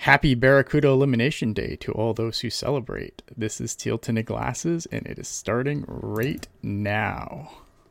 Happy Barracuda Elimination Day to all those who celebrate. This is Teal Tinted Glasses, and it is starting right now.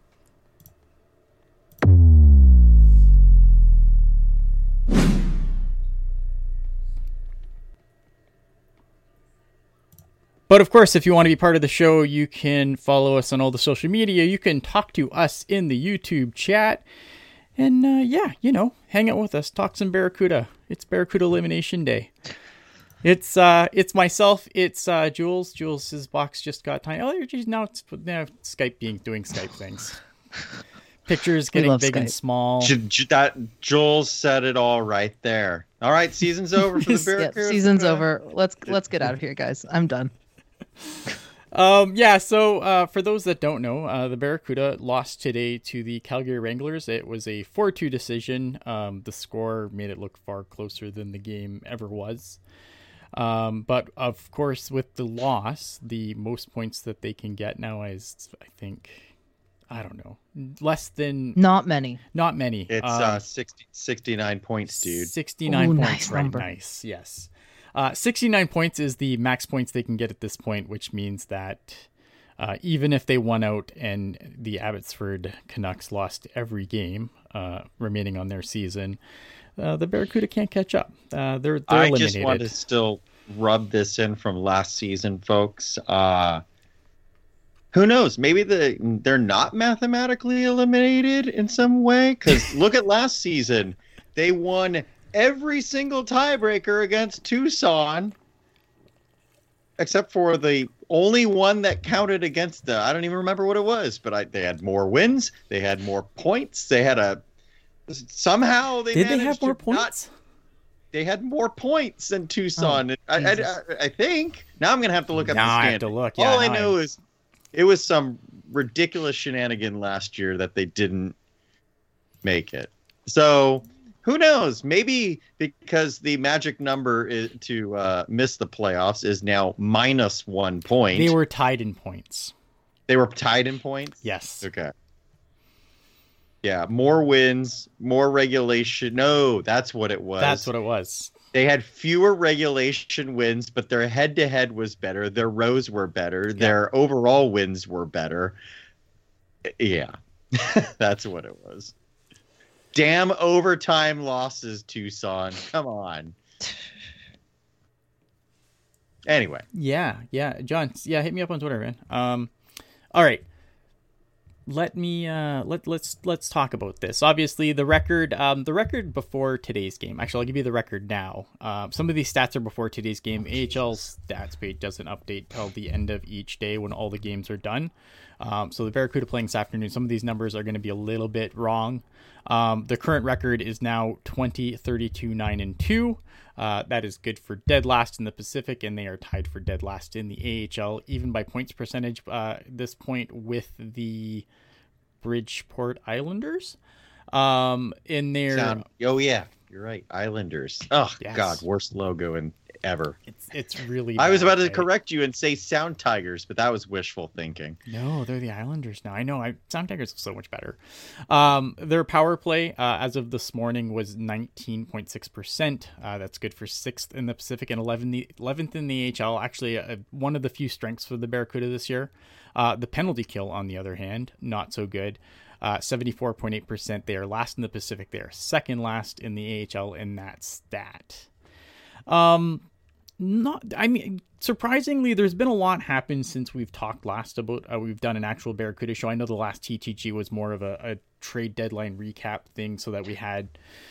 But of course, if you want to be part of the show, you can follow us on all the social media. You can talk to us in the YouTube chat. And hang out with us, talk some Barracuda. It's Barracuda Elimination Day. It's myself. It's Jules. Jules's box just got tiny. Oh, geez, now it's Skype doing Skype things. Pictures getting big Skype. And small. Jules said it all right there. All right, season's over for the Barracuda. Season's over. Let's get out of here, guys. I'm done. So for those that don't know, the Barracuda lost today to the Calgary Wranglers. It was a 4-2 decision. The score made it look far closer than the game ever was. But of course, with the loss, the most points that they can get now is, I think, I don't know, less than... Not many. It's 69 points, dude. 69 points, nice right? Number. Nice, yes. 69 points is the max points they can get at this point, which means that even if they won out and the Abbotsford Canucks lost every game remaining on their season, the Barracuda can't catch up. They're eliminated. I just want to still rub this in from last season, folks. Who knows? Maybe they're not mathematically eliminated in some way. Because look at last season. They won every single tiebreaker against Tucson, except for the only one that counted against I don't even remember what it was, but they had more wins. They had more points. They had somehow they did they have more points? They had more points than Tucson. I think. Now I'm going to have to look up the standings. I have to look. Yeah, all I know is it was some ridiculous shenanigan last year that they didn't make it. So who knows? Maybe because the magic number to miss the playoffs is now -1 point. They were tied in points. Yes. Okay. Yeah, more wins, more regulation. No, that's what it was. They had fewer regulation wins, but their head-to-head was better. Their rows were better. Yeah. Their overall wins were better. Yeah, that's what it was. Damn overtime losses, Tucson. Come on. Anyway. Yeah. John, hit me up on Twitter, man. All right. Let me let's talk about this. Obviously, the record before today's game. Actually, I'll give you the record now. Some of these stats are before today's game. AHL's stats page doesn't update till the end of each day when all the games are done. So the Barracuda playing this afternoon. Some of these numbers are going to be a little bit wrong. The current record is now 20-32-9-2. That is good for dead last in the Pacific, and they are tied for dead last in the AHL, even by points percentage this point with the Bridgeport Islanders. In their you're right, Islanders. Oh yes. God, worst logo ever. It's really I was about to correct you and say Sound Tigers, but that was wishful thinking. No, they're the Islanders now. I know. Sound Tigers are so much better. Their power play as of this morning was 19.6%. That's good for 6th in the Pacific and 11th in the AHL. Actually, one of the few strengths for the Barracuda this year. The penalty kill, on the other hand, not so good. 74.8%. They are last in the Pacific. They are second last in the AHL in that stat. Surprisingly, there's been a lot happened since we've talked last about we've done an actual Barracuda show. I know the last TTG was more of a trade deadline recap thing, so that we had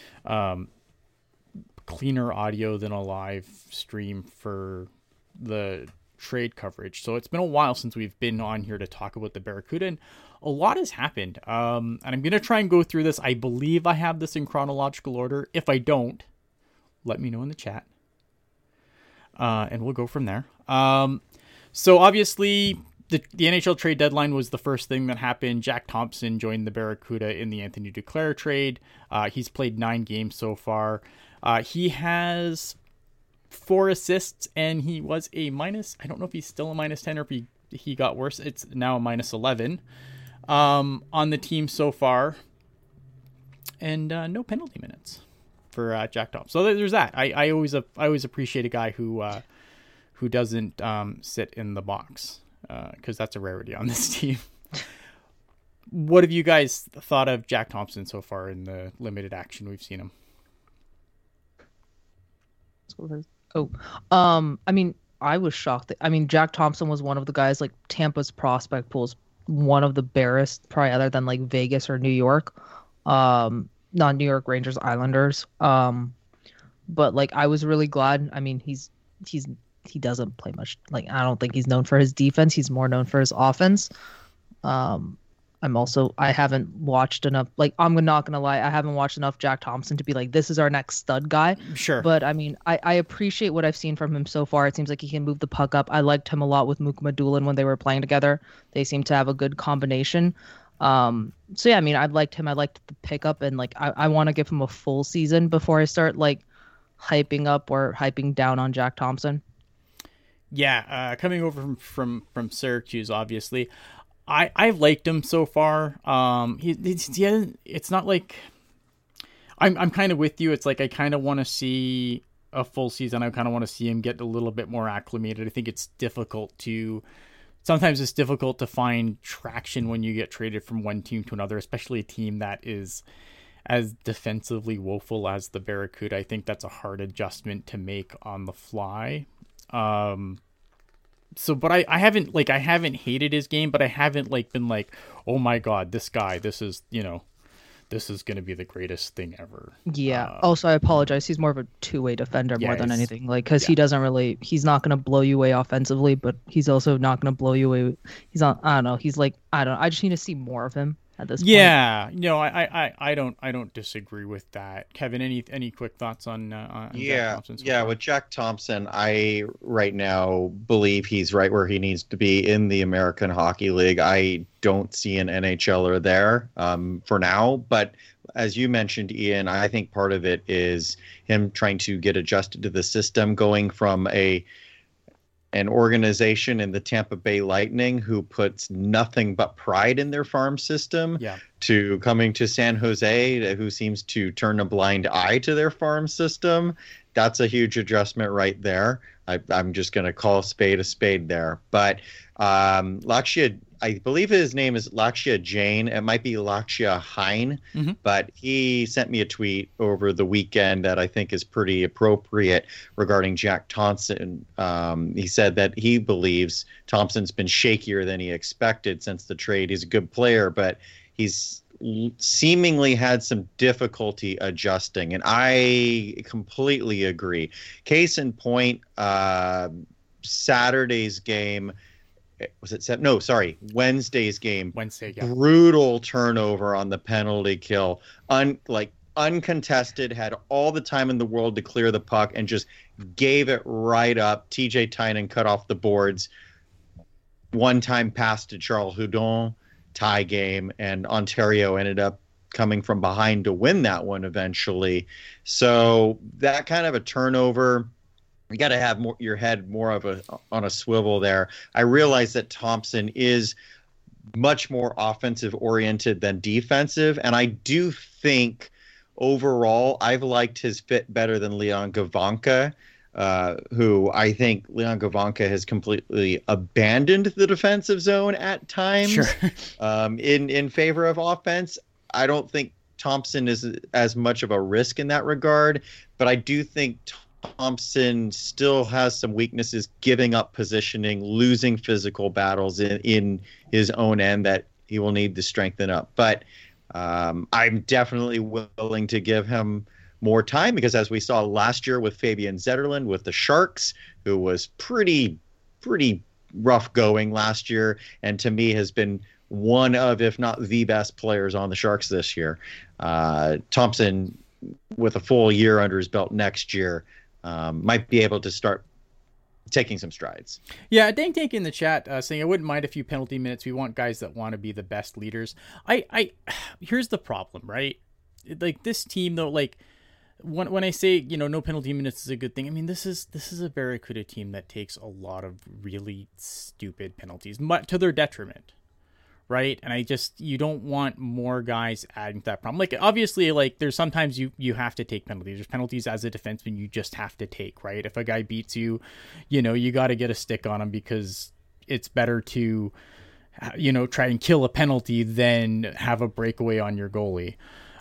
cleaner audio than a live stream for the trade coverage. So it's been a while since we've been on here to talk about the Barracuda, and a lot has happened. And I'm going to try and go through this. I believe I have this in chronological order. If I don't, let me know in the chat. And we'll go from there. So obviously the NHL trade deadline was the first thing that happened. Jack Thompson joined the Barracuda in the Anthony Duclair trade. He's played 9 games so far. He has 4 assists, and he was a minus. I don't know if he's still a -10 or if he got worse. It's now a -11 on the team so far. And no penalty minutes. for Jack Thompson. So there's that. I always appreciate a guy who doesn't sit in the box, because that's a rarity on this team. What have you guys thought of Jack Thompson so far in the limited action we've seen him? I mean, I was shocked. Jack Thompson was one of the guys, like, Tampa's prospect pool is one of the barest, probably other than like Vegas or New York. Not New York Rangers, Islanders. But like, I was really glad. I mean, he doesn't play much. Like, I don't think he's known for his defense. He's more known for his offense. I haven't watched enough. Like, I'm not gonna lie, I haven't watched enough Jack Thompson to be like, this is our next stud guy. Sure. But I mean, I appreciate what I've seen from him so far. It seems like he can move the puck up. I liked him a lot with Mukma Doolin when they were playing together. They seem to have a good combination. So yeah, I mean, I liked him. I liked the pickup, and like, I want to give him a full season before I start like hyping up or hyping down on Jack Thompson. Yeah, coming over from Syracuse, obviously. I've liked him so far. It's not like I'm kind of with you. It's like I kind of want to see a full season. I kind of want to see him get a little bit more acclimated. I think sometimes it's difficult to find traction when you get traded from one team to another, especially a team that is as defensively woeful as the Barracuda. I think that's a hard adjustment to make on the fly. But I haven't hated his game, but I haven't like been like, oh my God, this guy, this is going to be the greatest thing ever. Yeah. Also, I apologize. He's more of a two-way defender more than anything. Like, cause he's not going to blow you away offensively, but he's also not going to blow you away. I just need to see more of him at this point. Yeah. No, I don't disagree with that. Kevin, any quick thoughts on Jack Thompson? With Jack Thompson, I right now believe he's right where he needs to be in the American Hockey League. I don't see an NHLer there for now, but as you mentioned, Ian, I think part of it is him trying to get adjusted to the system, going from an organization in the Tampa Bay Lightning who puts nothing but pride in their farm system to coming to San Jose, who seems to turn a blind eye to their farm system. That's a huge adjustment right there. I'm just going to call a spade there. But Lakshya, I believe his name is Lakshya Jain. It might be Lakshya Hein, but he sent me a tweet over the weekend that I think is pretty appropriate regarding Jack Thompson. He said that he believes Thompson's been shakier than he expected since the trade. He's a good player, but he's seemingly had some difficulty adjusting, and I completely agree. Case in point, Saturday's game. Wednesday's game. Brutal turnover on the penalty kill. Uncontested, had all the time in the world to clear the puck and just gave it right up. TJ Tynan cut off the boards. One-time pass to Charles Hudon, tie game, and Ontario ended up coming from behind to win that one eventually. So that kind of a turnover, you got to have your head more on a swivel there. I realize that Thompson is much more offensive oriented than defensive, and I do think overall I've liked his fit better than Leon Gavanka, who I think Leon Gavanka has completely abandoned the defensive zone at times in favor of offense. I don't think Thompson is as much of a risk in that regard, but I do think Thompson still has some weaknesses, giving up positioning, losing physical battles in his own end that he will need to strengthen up. But I'm definitely willing to give him more time because, as we saw last year with Fabian Zetterlund with the Sharks, who was pretty rough going last year, and to me has been one of, if not the best players on the Sharks this year. Thompson, with a full year under his belt next year, might be able to start taking some strides. Yeah, Dank in the chat saying, I wouldn't mind a few penalty minutes. We want guys that want to be the best leaders. Here's the problem, right? Like, this team, though, like, when I say, no penalty minutes is a good thing, I mean, this is a Barracuda team that takes a lot of really stupid penalties, to their detriment, right? And you don't want more guys adding to that problem. Like, obviously, like, there's sometimes you have to take penalties. There's penalties as a defenseman you just have to take, right? If a guy beats you, you got to get a stick on him but it's better to, try and kill a penalty than have a breakaway on your goalie.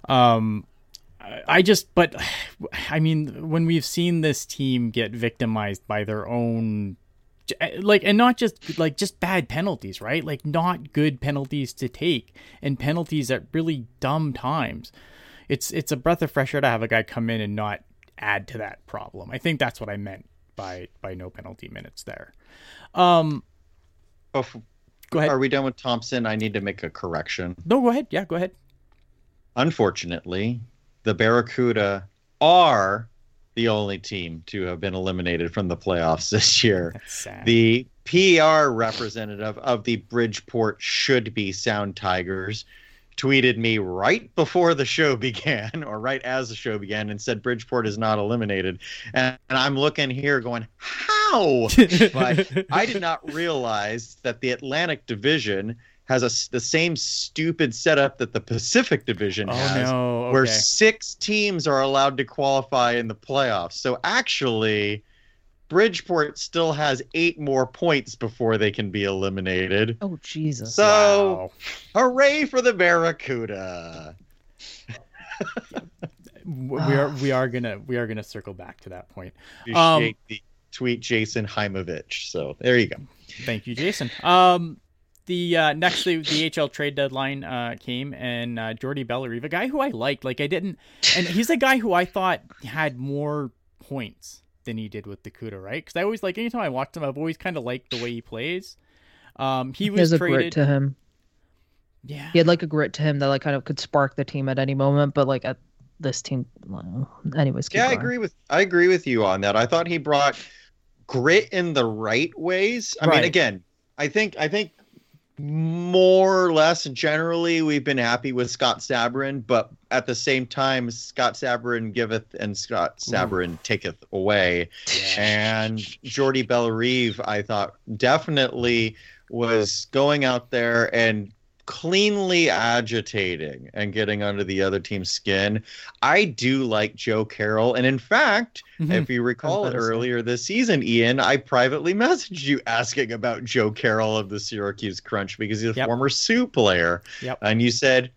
But I mean, when we've seen this team get victimized by their own, like, and not just bad penalties, right? Like, not good penalties to take and penalties at really dumb times. It's a breath of fresh air to have a guy come in and not add to that problem. I think that's what I meant by no penalty minutes there. Go ahead. Are we done with Thompson? I need to make a correction. No, go ahead. Yeah, go ahead. Unfortunately, the Barracuda are the only team to have been eliminated from the playoffs this year. That's sad. The PR representative of the Bridgeport Should Be Sound Tigers tweeted me right before the show began, or right as the show began, and said Bridgeport is not eliminated. And I'm looking here going, how? But I did not realize that the Atlantic Division has the same stupid setup that the Pacific Division has, where 6 teams are allowed to qualify in the playoffs. So actually, Bridgeport still has 8 more points before they can be eliminated. Oh, Jesus. So, Hooray for the Barracuda. we are gonna circle back to that point. Tweet Jason Heimovich. So there you go. Thank you, Jason. The next, the HL trade deadline came, and Jordy Bellerive, a guy who I liked, and he's a guy who I thought had more points than he did with the CUDA, right? Because I always anytime I watched him, I've always kind of liked the way he plays. He was has traded. A grit to him. Yeah, he had a grit to him that kind of could spark the team at any moment, but at this team, anyways. Yeah, I agree with you on that. I thought he brought grit in the right ways. I mean, again, I think more or less generally we've been happy with Scott Sabourin, but at the same time, Scott Sabourin giveth and Scott Sabourin taketh away. Yeah. And Jordy Bellerive, I thought, definitely was going out there and cleanly agitating and getting under the other team's skin. I do like Joe Carroll. And in fact, if you recall it earlier this season, Ian, I privately messaged you asking about Joe Carroll of the Syracuse Crunch because he's a former Sioux player. Yep. And you said,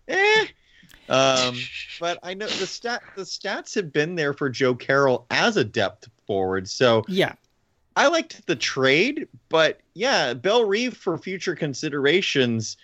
but I know the stats have been there for Joe Carroll as a depth forward. So yeah, I liked the trade, but yeah, Bellerive for future considerations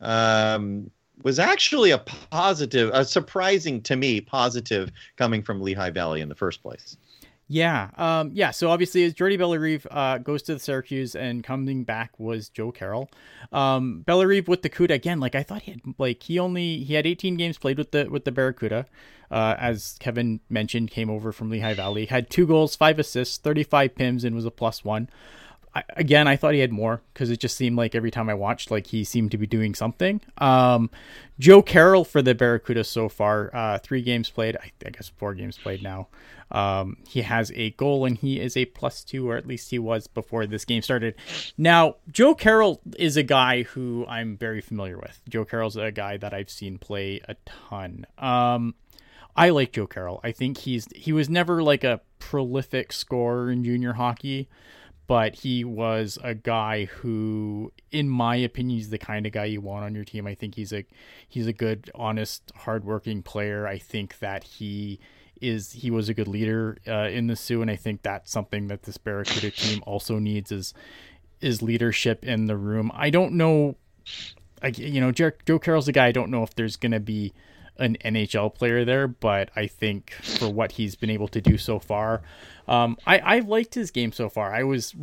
was actually a surprising to me positive coming from Lehigh Valley in the first place. Yeah. So obviously, as Jordy Bellerive goes to the Syracuse, and coming back was Joe Carroll. Bellerive with the CUDA again. I thought he had 18 games played with the Barracuda. As Kevin mentioned, came over from Lehigh Valley, had 2 goals, 5 assists, 35 PIMs, and was a +1. I thought he had more because it just seemed like every time I watched, he seemed to be doing something. Joe Carroll for the Barracuda so far, 3 games played. I guess 4 games played now. He has a goal and he is a +2, or at least he was before this game started. Now, Joe Carroll is a guy who I'm very familiar with. Joe Carroll's a guy that I've seen play a ton. I like Joe Carroll. I think he was never a prolific scorer in junior hockey, but he was a guy who, in my opinion, he's the kind of guy you want on your team. I think he's a good, honest, hardworking player. I think that he was a good leader in the Sioux, and I think that's something that this Barracuda team also needs is leadership in the room. I don't know, Joe Carroll's a guy. I don't know if there's going to be an NHL player there, but I think for what he's been able to do so far, I liked his game so far. I was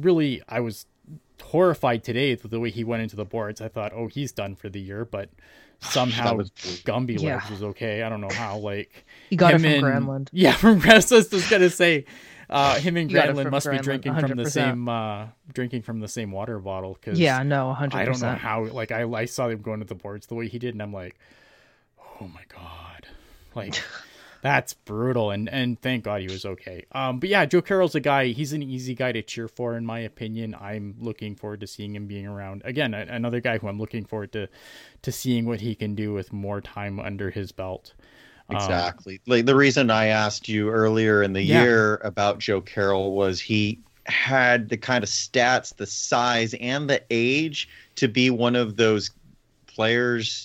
horrified today with the way he went into the boards. I thought, he's done for the year, but somehow Gumby legs was okay. I don't know how. He got it from Granlund. Yeah, from Granlund. I was just gonna say, him and Granlund must be drinking 100%. From the same water bottle. 100%. I don't know how. I saw him going to the boards the way he did, and I'm like, oh my god, That's brutal, and thank God he was okay. But yeah, Joe Carroll's a guy. He's an easy guy to cheer for, in my opinion. I'm looking forward to seeing him being around again. Another guy who I'm looking forward to seeing what he can do with more time under his belt. Exactly. Like the reason I asked you earlier in the year about Joe Carroll was he had the kind of stats, the size, and the age to be one of those players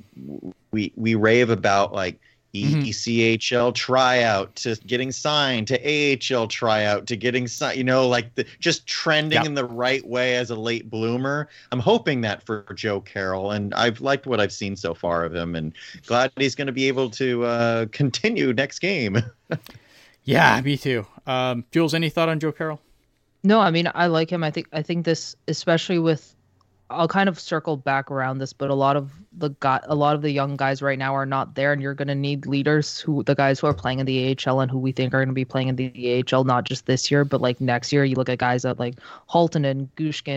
we rave about, like ECHL tryout to getting signed to AHL tryout to getting signed, like just trending in the right way as a late bloomer. I'm hoping that for Joe Carroll, and I've liked what I've seen so far of him, and glad he's going to be able to continue next game. Yeah, me too. Jules, any thought on Joe Carroll? No, I mean, I like him. I think this, especially with, I'll kind of circle back around this, but a lot of the young guys right now are not there, and you're going to need leaders, the guys who are playing in the AHL and who we think are going to be playing in the AHL, not just this year, but like next year. You look at guys like Halttunen,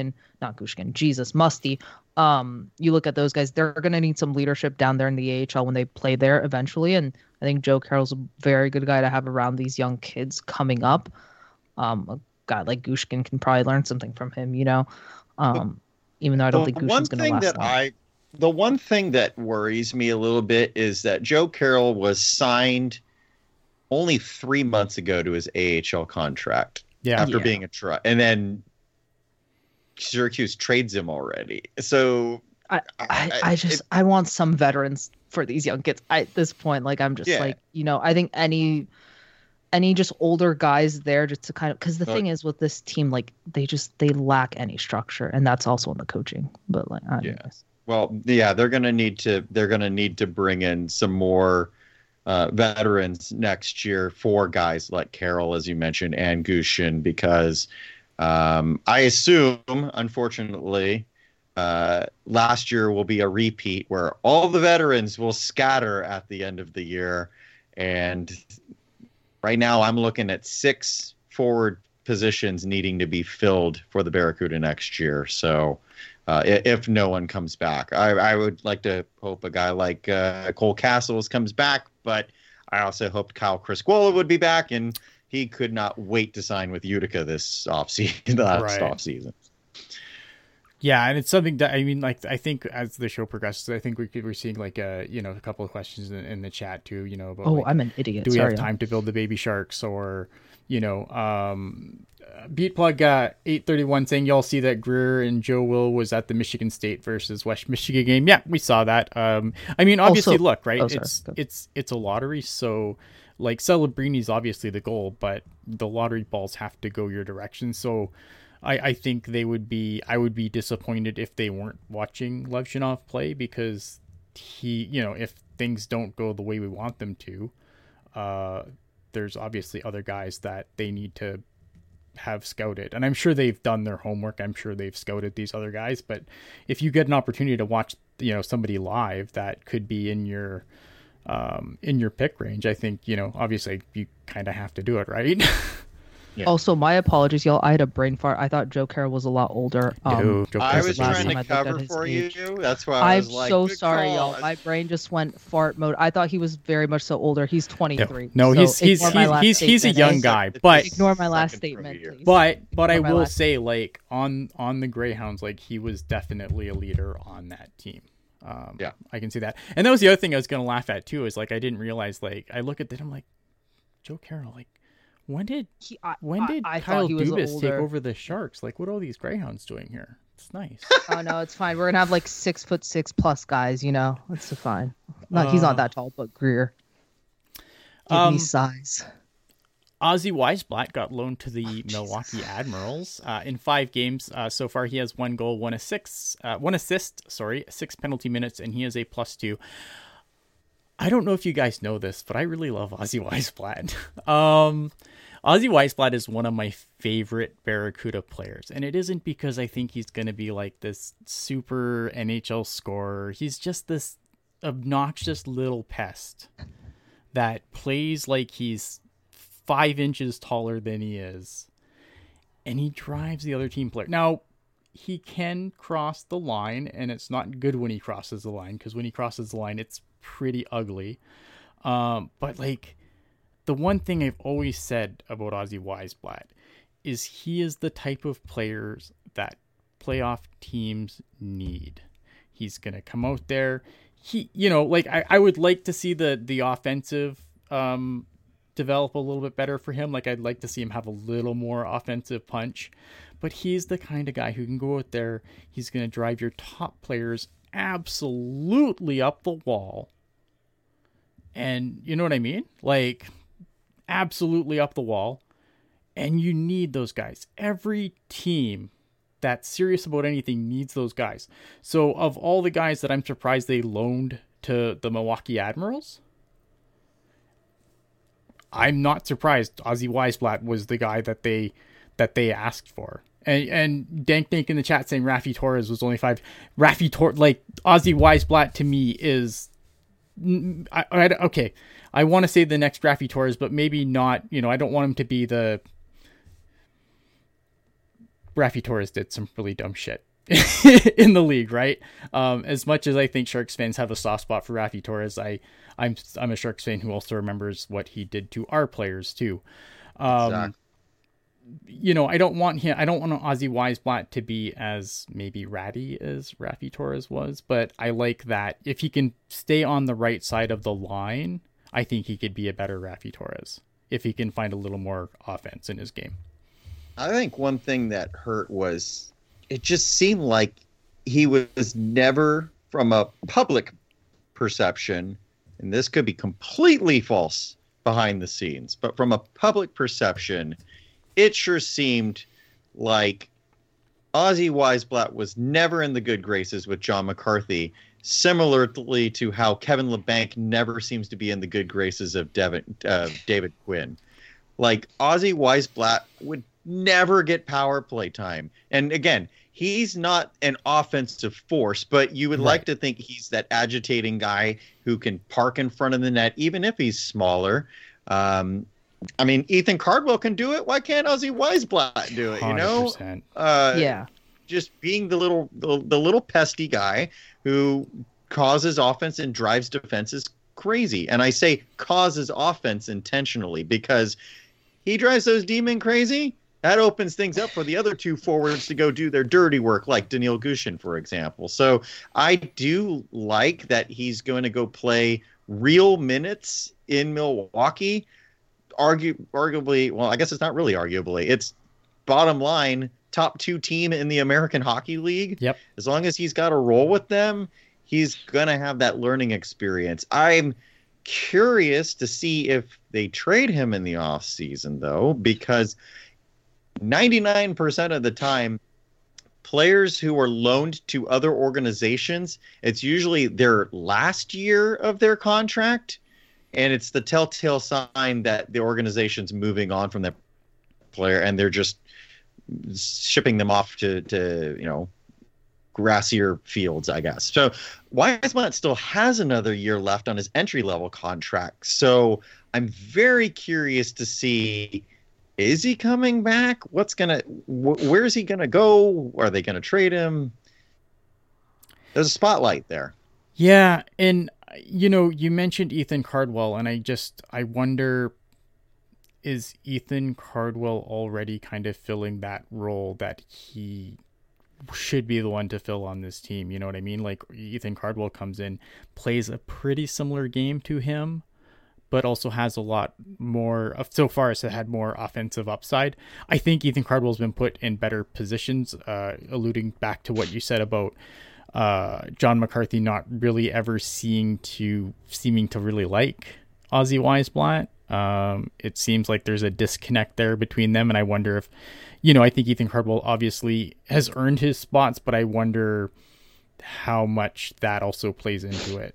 Musty. You look at those guys; they're going to need some leadership down there in the AHL when they play there eventually. And I think Joe Carroll's a very good guy to have around these young kids coming up. A guy like Gushkin can probably learn something from him, even though I don't think Gushkin's going to last long. The one thing that worries me a little bit is that Joe Carroll was signed only 3 months ago to his AHL contract after being a try, and then Syracuse trades him already. So I want some veterans for these young kids. At this point, I'm just I think any just older guys there just to kind of, because the thing is with this team, they lack any structure, and that's also in the coaching. But well, yeah, they're gonna need to bring in some more veterans next year for guys like Carroll, as you mentioned, and Gushkin, because I assume, unfortunately, last year will be a repeat where all the veterans will scatter at the end of the year, and right now I'm looking at 6 forward positions needing to be filled for the Barracuda next year. So if no one comes back, I would like to hope a guy like Cole Castles comes back, but I also hoped Kyle Criscuolo would be back, and he could not wait to sign with Utica this offseason. Offseason. Yeah, and it's something that, I mean, I think as the show progresses, I think we're seeing a couple of questions in the chat too, about, I'm an idiot. Do we have time to build the baby sharks? Or, Beatplug 831 saying, y'all see that Greer and Joe Will was at the Michigan State versus West Michigan game. Yeah, we saw that. I mean, obviously, also, look, right? It's a lottery, so Celebrini's obviously the goal, but the lottery balls have to go your direction. So I think I would be disappointed if they weren't watching Levchinov play, because if things don't go the way we want them to, there's obviously other guys that they need to have scouted, and I'm sure they've done their homework. I'm sure they've scouted these other guys, but if you get an opportunity to watch, somebody live that could be in your pick range, I think, obviously you kind of have to do it, right? Yeah. Also, my apologies, y'all. I had a brain fart. I thought Joe Carroll was a lot older. I was trying to cover for you. That's why I'm so sorry, y'all. My brain just went fart mode. I thought he was very much so older. He's 23. No, he's a young guy. But ignore my last statement, please. But I will say, on the Greyhounds, he was definitely a leader on that team. I can see that. And that was the other thing I was going to laugh at too. Is I didn't realize, I look at that, I'm like, Joe Carroll, when did Kyle Dubas take over the Sharks? What are all these Greyhounds doing here? It's nice. Oh no, it's fine. We're gonna have 6'6" guys. It's fine. No, he's not that tall, but Greer. Give me size. Ozzy Weisblatt got loaned to the Milwaukee Admirals. In 5 games so far, he has 1 goal, 1 assist, 6 penalty minutes, and he is a +2. I don't know if you guys know this, but I really love Ozzy Weisblatt. Ozzy Weisblatt is one of my favorite Barracuda players, and it isn't because I think he's going to be this super NHL scorer. He's just this obnoxious little pest that plays like he's 5 inches taller than he is, and he drives the other team player. Now, he can cross the line, and it's not good when he crosses the line, because when he crosses the line, it's pretty ugly. But the one thing I've always said about Ozzy Weisblatt is he is the type of players that playoff teams need. He's going to come out there. I would like to see the offensive develop a little bit better for him. Like, I'd like to see him have a little more offensive punch, but he's the kind of guy who can go out there. He's going to drive your top players absolutely up the wall. And you know what I mean? Like, absolutely up the wall. And you need those guys. Every team that's serious about anything needs those guys. So of all the guys that I'm surprised they loaned to the Milwaukee Admirals, I'm not surprised Ozzy Weisblatt was the guy that they asked for. And Dank in the chat saying Raffi Torres was only 5. Ozzy Weisblatt to me is okay. I want to say the next Raffi Torres, but maybe not. I don't want him to be the. Raffi Torres did some really dumb shit in the league, right? As much as I think Sharks fans have a soft spot for Raffi Torres, I'm a Sharks fan who also remembers what he did to our players too. Exactly. I don't want Ozzy Weisblatt to be as maybe ratty as Raffi Torres was, but I like that if he can stay on the right side of the line, I think he could be a better Raffi Torres if he can find a little more offense in his game. I think one thing that hurt was it just seemed like he was never, from a public perception, and this could be completely false behind the scenes, but from a public perception, it sure seemed like Ozzy Weisblatt was never in the good graces with John McCarthy, similarly to how Kevin Labanc never seems to be in the good graces of David Quinn. Like, Ozzy Weisblatt would never get power play time. And again, he's not an offensive force, but you would like to think he's that agitating guy who can park in front of the net, even if he's smaller. Ethan Cardwell can do it. Why can't Ozzy Weisblatt do it? 100%. Yeah. Just being the little pesty guy who causes offense and drives defense is crazy. And I say causes offense intentionally because he drives those D-men crazy. That opens things up for the other two forwards to go do their dirty work, like Daniil Gushin, for example. So I do like that he's going to go play real minutes in Milwaukee. Arguably, well, I guess it's not really arguably. It's bottom line, top 2 team in the American Hockey League. Yep. As long as he's got a role with them, he's going to have that learning experience. I'm curious to see if they trade him in the offseason, though, because 99% of the time, players who are loaned to other organizations, it's usually their last year of their contract, and it's the telltale sign that the organization's moving on from that player, and they're just shipping them off to grassier fields, I guess. So Weisblatt still has another year left on his entry-level contract, so I'm very curious to see, is he coming back? Where is he gonna go? Are they gonna trade him? There's a spotlight there. Yeah, and you mentioned Ethan Cardwell, and I wonder, is Ethan Cardwell already kind of filling that role that he should be the one to fill on this team? You know what I mean? Like, Ethan Cardwell comes in, plays a pretty similar game to him, but also has a lot more, so far as it had more offensive upside. I think Ethan Cardwell's been put in better positions, alluding back to what you said about John McCarthy not really ever seeming to really like Ozzy Weisblatt. It seems like there's a disconnect there between them, and I wonder if, I think Ethan Cardwell obviously has earned his spots, but I wonder how much that also plays into it.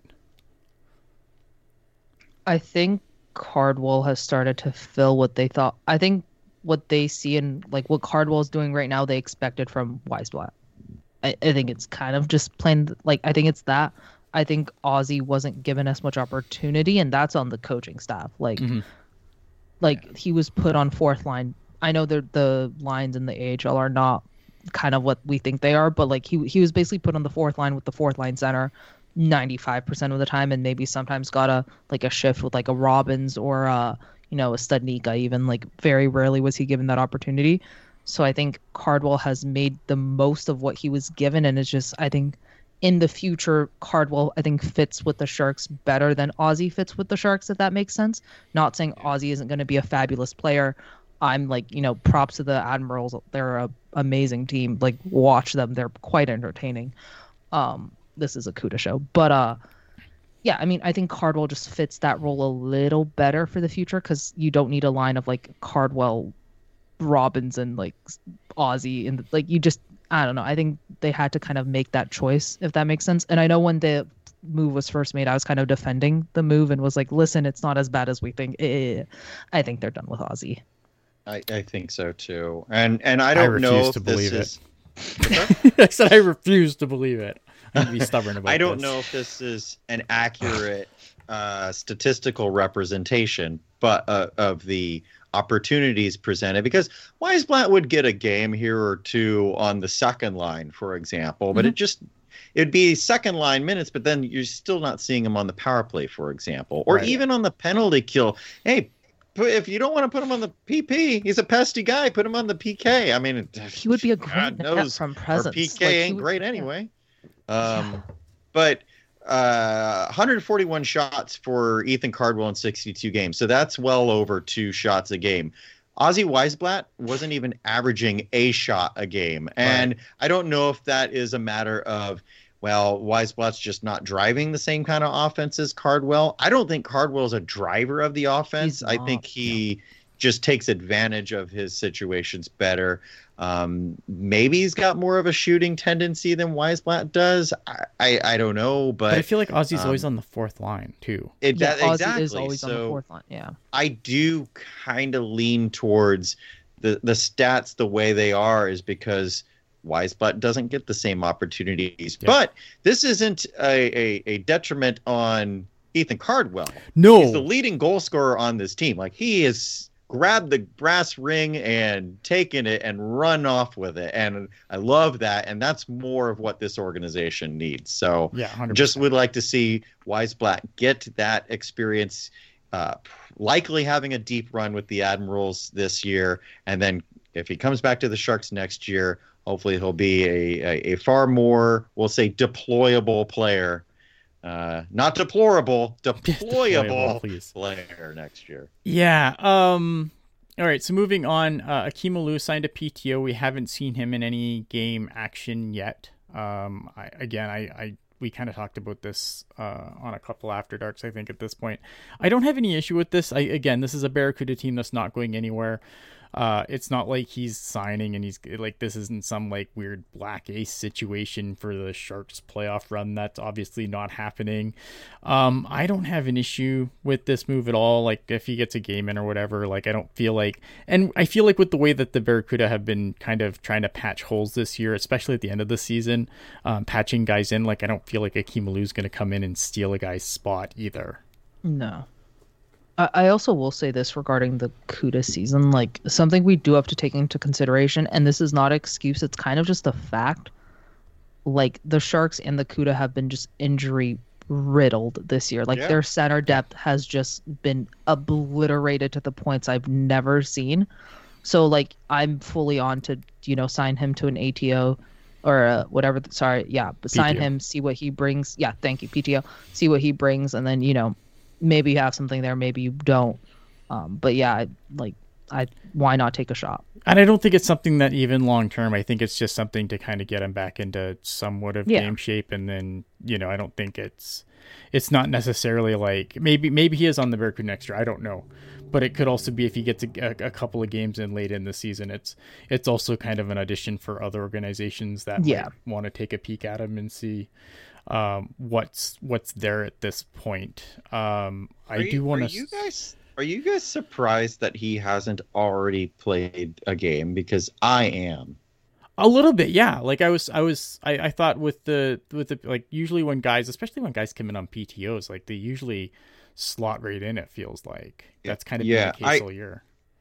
I think Cardwell has started to fill what they thought. I think what they see and like what Cardwell's doing right now, they expected from Weisblatt. I think it's kind of just plain, like, I think it's that. I think Ozzy wasn't given as much opportunity, and that's on the coaching staff. Like, he was put on fourth line. I know the lines in the AHL are not kind of what we think they are, but like he was basically put on the fourth line with the fourth line center 95% of the time, and maybe sometimes got a shift with like a Robbins or a Studnicka even. Like, very rarely was he given that opportunity. So I think Cardwell has made the most of what he was given, and it's just, I think in the future, Cardwell, I think, fits with the Sharks better than Ozzy fits with the Sharks, if that makes sense. Not saying Ozzy isn't going to be a fabulous player. I'm like, props to the Admirals. They're an amazing team. Like, watch them. They're quite entertaining. This is a CUDA show. But, yeah, I mean, I think Cardwell just fits that role a little better for the future because you don't need a line of, like, Cardwell, Robbins, and, like, Ozzy. And, like, you just, I don't know. I think they had to kind of make that choice, if that makes sense. And I know when the move was first made, I was kind of defending the move and was like, listen, it's not as bad as we think. I think they're done with Ozzy. I think so too, and I don't know if this is. I said I refuse to believe it. I'm gonna be stubborn about it. I don't know if this is an accurate statistical representation, but of the opportunities presented, because Weisblatt would get a game here or two on the second line, for example, but it'd be second line minutes, but then you're still not seeing him on the power play, for example, or even on the penalty kill. Hey, if you don't want to put him on the PP, he's a pesty guy. Put him on the PK. I mean, he would be a great net from presence. Our PK ain't great anyway. But 141 shots for Ethan Cardwell in 62 games. So that's well over 2 shots a game. Ozzy Weisblatt wasn't even averaging a shot a game. And I don't know if that is a matter of, well, Weisblatt's just not driving the same kind of offense as Cardwell. I don't think Cardwell's a driver of the offense. I think he just takes advantage of his situations better. Maybe he's got more of a shooting tendency than Weisblatt does. I don't know, but I feel like Ozzy's always on the fourth line too. Exactly. Ozzy is always on the fourth line. Yeah. I do kind of lean towards the stats the way they are is because Weisblatt doesn't get the same opportunities. Yeah. But this isn't a detriment on Ethan Cardwell. No. He's the leading goal scorer on this team. Like, he has grabbed the brass ring and taken it and run off with it. And I love that. And that's more of what this organization needs. So yeah, 100%. Just would like to see Weisblatt get that experience, likely having a deep run with the Admirals this year. And then if he comes back to the Sharks next year, hopefully he'll be a far more, we'll say, deployable player. Not deplorable, deployable player next year. Yeah. All right. So moving on, Akim Aliu signed a PTO. We haven't seen him in any game action yet. We kind of talked about this on a couple After Darks, I think, at this point. I don't have any issue with this. This is a Barracuda team that's not going anywhere. It's not like he's signing and he's like, this isn't some like weird black ace situation for the Sharks playoff run. That's obviously not happening. I don't have an issue with this move at all. Like, if he gets a game in or whatever, like, I don't feel like, and I feel like with the way that the Barracuda have been kind of trying to patch holes this year, especially at the end of the season, patching guys in, like, I don't feel like Akim Aliu is going to come in and steal a guy's spot either. No. I also will say this regarding the CUDA season, like, something we do have to take into consideration, and this is not an excuse, it's kind of just a fact. Like, the Sharks and the CUDA have been just injury riddled this year. Like, their center depth has just been obliterated to the points I've never seen. So, like, I'm fully on to, sign him to an ATO or whatever. Sign PTO. him, see what he brings. Yeah, thank you, PTO. See what he brings, and then, maybe you have something there, maybe you don't. But yeah, why not take a shot? And I don't think it's something that even long term, I think it's just something to kind of get him back into somewhat of game shape. And then, I don't think it's not necessarily like, maybe he is on the Barracuda next year. I don't know. But it could also be if he gets a couple of games in late in the season, it's also kind of an audition for other organizations that might want to take a peek at him and see what's there at this point. Are you guys surprised that he hasn't already played a game? Because I am. A little bit, yeah. Like I thought with the like, usually when guys, especially when guys come in on PTOs, like, they usually slot right in, it feels like. That's kind of been the case all year.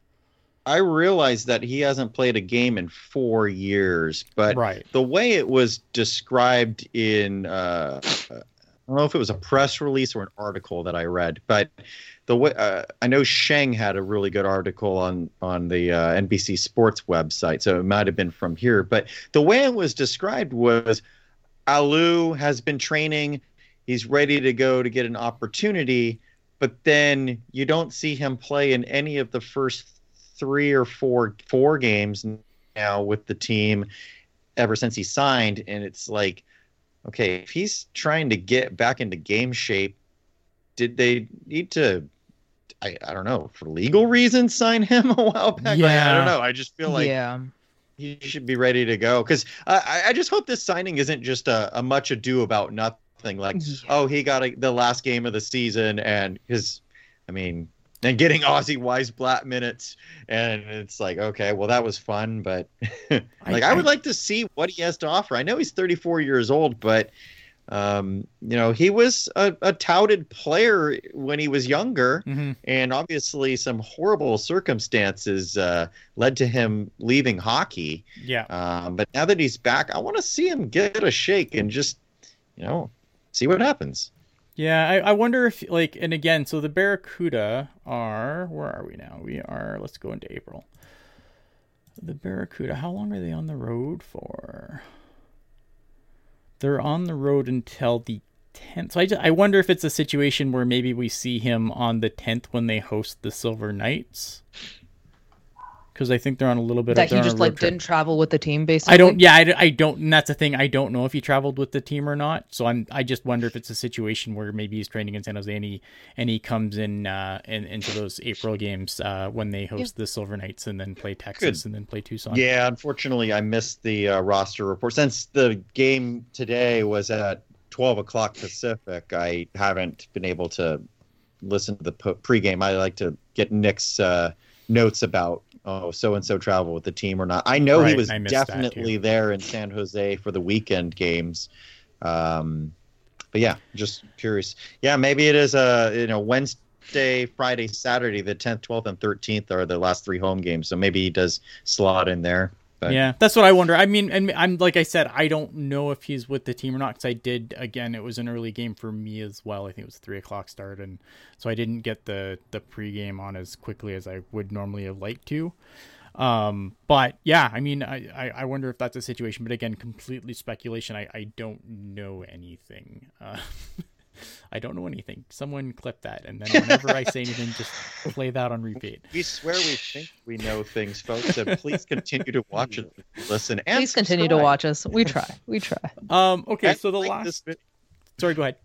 I realize that he hasn't played a game in 4 years, but the way it was described in don't know if it was a press release or an article that I read, but the way I know Sheng had a really good article on the NBC Sports website, so it might have been from here. But the way it was described was Alou has been training, he's ready to go to get an opportunity, but then you don't see him play in any of the first 3 or 4 games now with the team ever since he signed, and it's like, okay, if he's trying to get back into game shape, did they need to, I don't know, for legal reasons sign him a while back? Yeah. Like, I don't know. I just feel like he should be ready to go. Because I just hope this signing isn't just a much ado about nothing. Like, oh, he got the last game of the season, and and getting Ozzy Weisblatt minutes, and it's like, okay, well, that was fun, but I would like to see what he has to offer. I know he's 34 years old, but he was a touted player when he was younger, and obviously some horrible circumstances led to him leaving hockey. Yeah. But now that he's back, I want to see him get a shake and just, see what happens. Yeah, I wonder if, and again, so the Barracuda are, where are we now? Let's go into April. The Barracuda, how long are they on the road for? They're on the road until the 10th. So I wonder if it's a situation where maybe we see him on the 10th when they host the Silver Knights. Because I think they're on a little bit that of he just didn't travel with the team, basically. I don't, and that's the thing. I don't know if he traveled with the team or not. So I just wonder if it's a situation where maybe he's training in San Jose and he comes in into those April games when they host the Silver Knights and then play Texas and then play Tucson. Yeah, unfortunately, I missed the roster report since the game today was at 12 o'clock Pacific. I haven't been able to listen to the pregame. I like to get Nick's notes about so-and-so travel with the team or not. I know he was definitely there in San Jose for the weekend games. But yeah, just curious. Yeah, maybe it is Wednesday, Friday, Saturday, the 10th, 12th, and 13th are the last 3 home games. So maybe he does slot in there. But yeah, that's what I wonder. I mean, and I'm like I said, I don't know if he's with the team or not because it was an early game for me as well. I think it was 3 o'clock start, and so I didn't get the pregame on as quickly as I would normally have liked to. But yeah, I mean, I wonder if that's a situation. But again, completely speculation. I don't know anything. I don't know anything. Someone clip that, and then whenever I say anything, just play that on repeat. We swear we think we know things, folks, and please continue to watch and listen. And please continue to watch us. We try. Okay, so sorry, go ahead.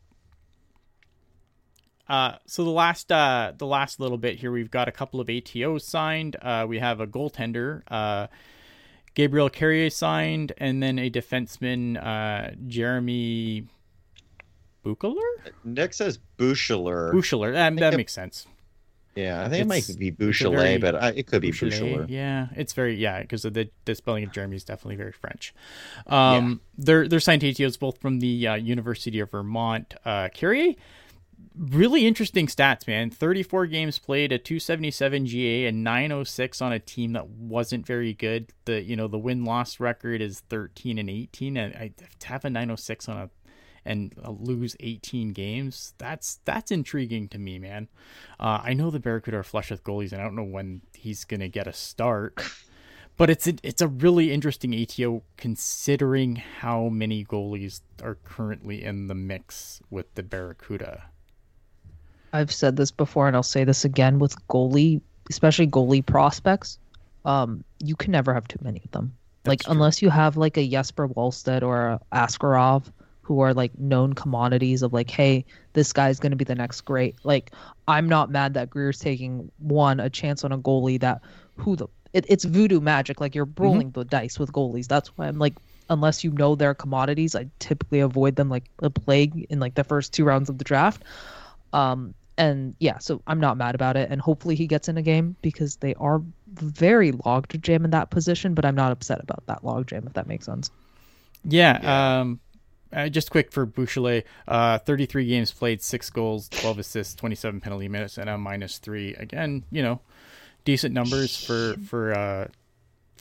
So the last little bit here, we've got a couple of ATOs signed. We have a goaltender, Gabriel Carrier signed, and then a defenseman, Jeremy Buchler? Nick says Buchler. Buchler. That makes sense. Yeah, I think it might be Buchelet, but it could be Buchler. Yeah, it's because of the spelling of Jeremy is definitely very French. They're signed to ATOs both from the University of Vermont. Carrier, really interesting stats, man. 34 games played, a 277 GA, and 906 on a team that wasn't very good. The win-loss record is 13-18, and to have a 906 and lose 18 games, that's intriguing to me, man. I know the Barracuda are flush with goalies, and I don't know when he's going to get a start, but it's a really interesting ATO considering how many goalies are currently in the mix with the Barracuda. I've said this before, and I'll say this again with goalie, especially goalie prospects. You can never have too many of them. That's true. Unless you have a Jesper Wallstedt or a Askarov, who are known commodities of hey, this guy's going to be the next great. I'm not mad that Greer's taking a chance on a goalie that it's voodoo magic. You're rolling the dice with goalies. That's why I'm unless you know their commodities, I typically avoid them like the plague in the first 2 rounds of the draft. And yeah, so I'm not mad about it. And hopefully he gets in a game because they are very logged jam in that position, but I'm not upset about that log jam, if that makes sense. Yeah. Just quick for Buchelet, 33 games played, 6 goals, 12 assists, 27 penalty minutes, and a -3. Again, decent numbers for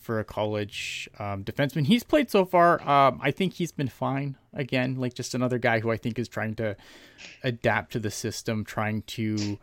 for a college defenseman. He's played so far. I think he's been fine. Again, like just another guy who I think is trying to adapt to the system, trying to,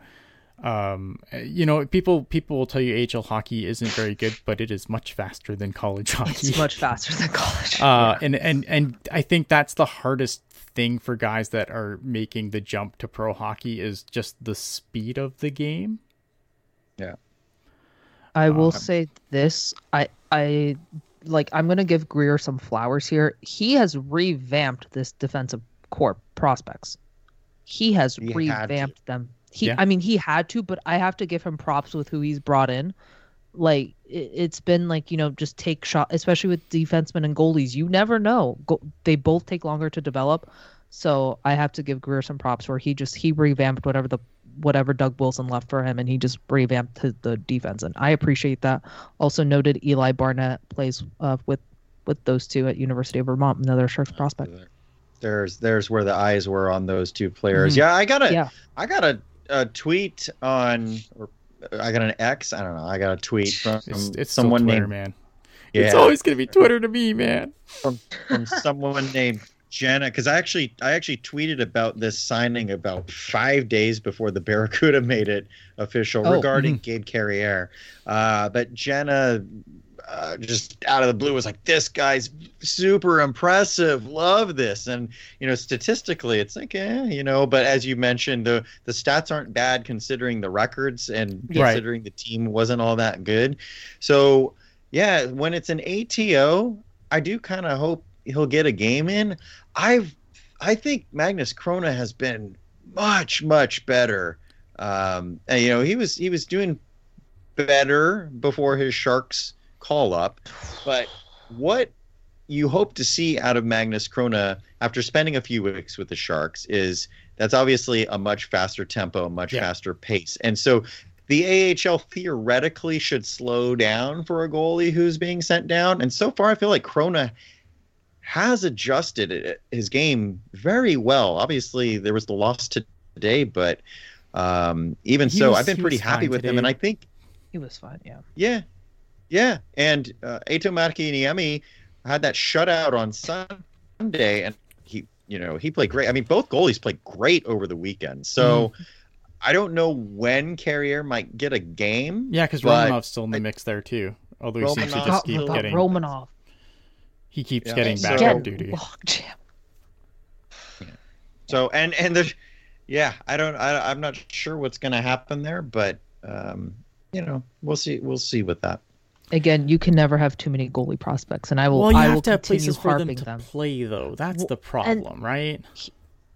people will tell you AHL hockey isn't very good, but it is much faster than college hockey. It's much faster than college. And I think that's the hardest thing for guys that are making the jump to pro hockey is just the speed of the game. Yeah. I will say this. I'm going to give Greer some flowers here. He has revamped this defensive core prospects. He revamped them. I mean, he had to, but I have to give him props with who he's brought in. Like, it's been like, just take shot, especially with defensemen and goalies. You never know. They both take longer to develop. So I have to give Greer some props where he revamped whatever Doug Wilson left for him, and he just revamped the defense, and I appreciate that. Also noted Eli Barnett plays with those two at University of Vermont, another Sharks prospect. There's where the eyes were on those two players. Mm-hmm. I got a tweet on, or I got an X. I don't know. I got a tweet from it's someone Twitter, named man. Yeah. It's always gonna be Twitter to me, man. From someone named Jenna, because I actually tweeted about this signing about 5 days before the Barracuda made it official regarding Gabe Carrier. But Jenna just out of the blue was like, "This guy's super impressive. Love this." And statistically, it's like, But as you mentioned, the stats aren't bad considering the records and considering the team wasn't all that good. So yeah, when it's an ATO, I do kind of hope he'll get a game in. I think Magnus Krona has been much better. He was doing better before his Sharks call up, but what you hope to see out of Magnus Krona after spending a few weeks with the Sharks is that's obviously a much faster tempo, much faster pace, and so the AHL theoretically should slow down for a goalie who's being sent down. And so far, I feel like Krona has adjusted his game very well. Obviously, there was the loss today, but I've been pretty happy with him, and I think he was fine. Yeah. And Eetu Mäkiniemi had that shutout on Sunday, and he played great. I mean, both goalies played great over the weekend. So I don't know when Carrier might get a game. Yeah, because Romanov's still in the mix there too. Although he seems to just keep getting Romanov. He keeps getting backup duty. So and there's I'm not sure what's going to happen there, but we'll see with that. Again, you can never have too many goalie prospects, and I will. Well, you I have will to have places for them harping to play, though. That's the problem, right? Is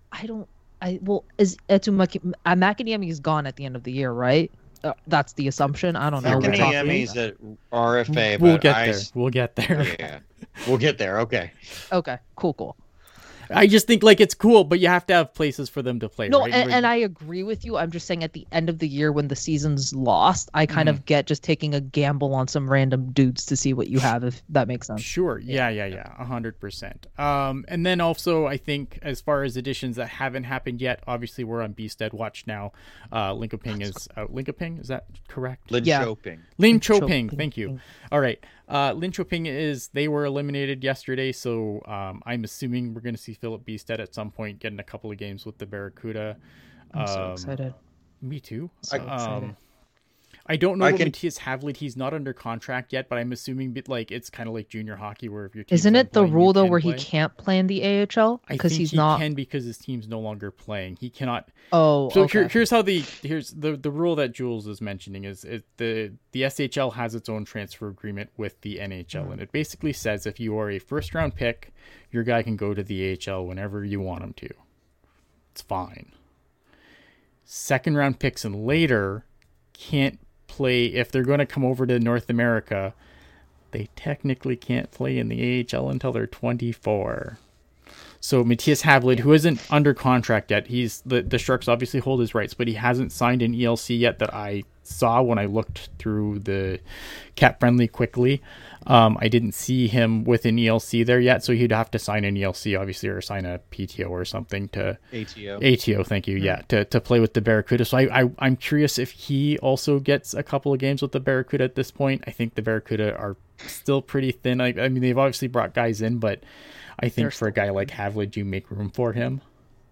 Eetu Mäkiniemi is gone at the end of the year, right? That's the assumption. I don't know. Mäkiniemi's at RFA. We'll get there. Yeah, we'll get there. Okay. Okay. Cool. I just think it's cool, but you have to have places for them to play. No, right? and I agree with you. I'm just saying at the end of the year when the season's lost, I kind of get just taking a gamble on some random dudes to see what you have, if that makes sense. Sure. Yeah. 100%. And then also, I think as far as additions that haven't happened yet, obviously we're on Beestead watch now. Linköping is out. Linköping, is that correct? Linköping. Linköping. Thank you. All right. Linköping they were eliminated yesterday, so I'm assuming we're going to see Philip Beestead at some point getting a couple of games with the Barracuda. I'm so excited. Me too. I don't know about Matthias Havlid. He's not under contract yet, but I'm assuming it's kind of like junior hockey where if your team's isn't it the rule though where he can't play in the AHL because he can because his team's no longer playing. He cannot. Oh, so okay. here's the rule that Jules is mentioning is the SHL has its own transfer agreement with the NHL, and it basically says if you are a first round pick, your guy can go to the AHL whenever you want him to. It's fine. Second round picks and later can't play if they're going to come over to North America. They technically can't play in the AHL until they're 24. So Matthias Havlid, who isn't under contract yet, he's the Sharks obviously hold his rights, but he hasn't signed an ELC yet that I saw when I looked through the Cap Friendly quickly. I didn't see him with an ELC there yet, so he'd have to sign an ELC, obviously, or sign a PTO or something to ATO. Thank you. Yeah, to play with the Barracuda. So I'm curious if he also gets a couple of games with the Barracuda at this point. I think the Barracuda are still pretty thin. I mean, they've obviously brought guys in, but I think for a guy like Havlid, you make room for him.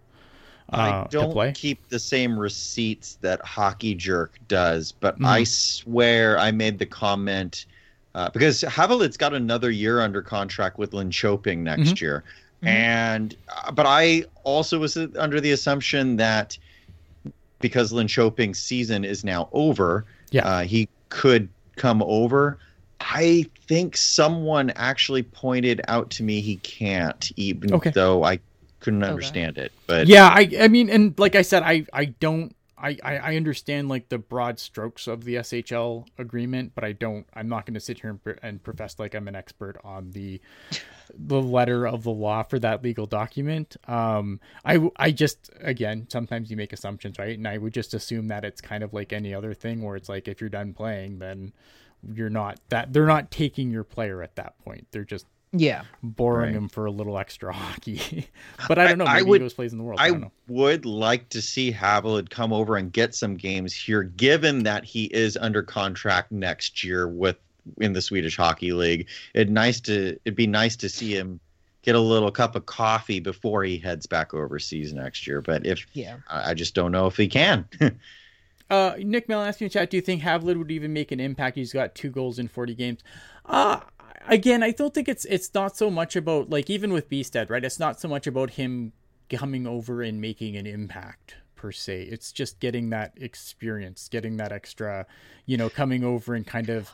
I don't keep the same receipts that Hockey Jerk does, but I swear I made the comment because Havlid's got another year under contract with Linköping next year, but I also was under the assumption that because Linköping's season is now over, he could come over. I think someone actually pointed out to me he can't, even though I couldn't understand it. But yeah, I mean, and like I said, I understand like the broad strokes of the SHL agreement, but I'm not going to sit here and profess like I'm an expert on the letter of the law for that legal document. I just, again, sometimes you make assumptions, right? And I would just assume that it's kind of like any other thing where it's like, if you're done playing, then they're not taking your player at that point. They're just borrowing him for a little extra hockey. But I don't know. Maybe he goes plays in the world. I would like to see Havlid come over and get some games here, given that he is under contract next year in the Swedish Hockey League. It'd be nice to see him get a little cup of coffee before he heads back overseas next year. But I just don't know if he can. Nick Mellon asking in chat, do you think Havlid would even make an impact? He's got 2 goals in 40 games. Again, I don't think it's not so much about, like, even with Bjugstad, right? It's not so much about him coming over and making an impact per se. It's just getting that experience, getting that extra, coming over and kind of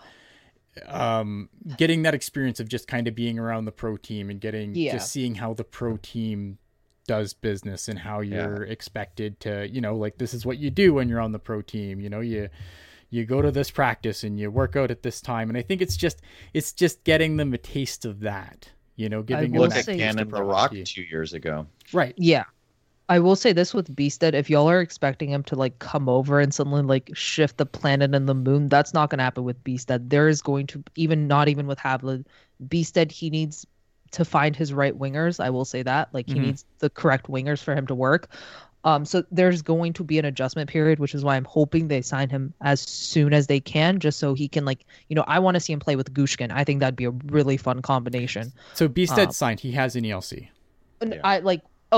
getting that experience of just kind of being around the pro team and just seeing how the pro team does business and how you're expected to, like, this is what you do when you're on the pro team. You go to this practice and you work out at this time. And I think it's just getting them a taste of that, giving them look at Cannon the Rock 2 years ago. Right. Yeah. I will say this with Bjugstad, if y'all are expecting him to like come over and suddenly like shift the planet and the moon, that's not going to happen with Bjugstad. There is going to, not even with Havlid, Bjugstad, he needs to find his right wingers. I will say that, like, he needs the correct wingers for him to work. So there's going to be an adjustment period, which is why I'm hoping they sign him as soon as they can, just so he can, like, I want to see him play with Gushkin. I think that'd be a really fun combination. So Bjugstad signed. He has an ELC. I'd like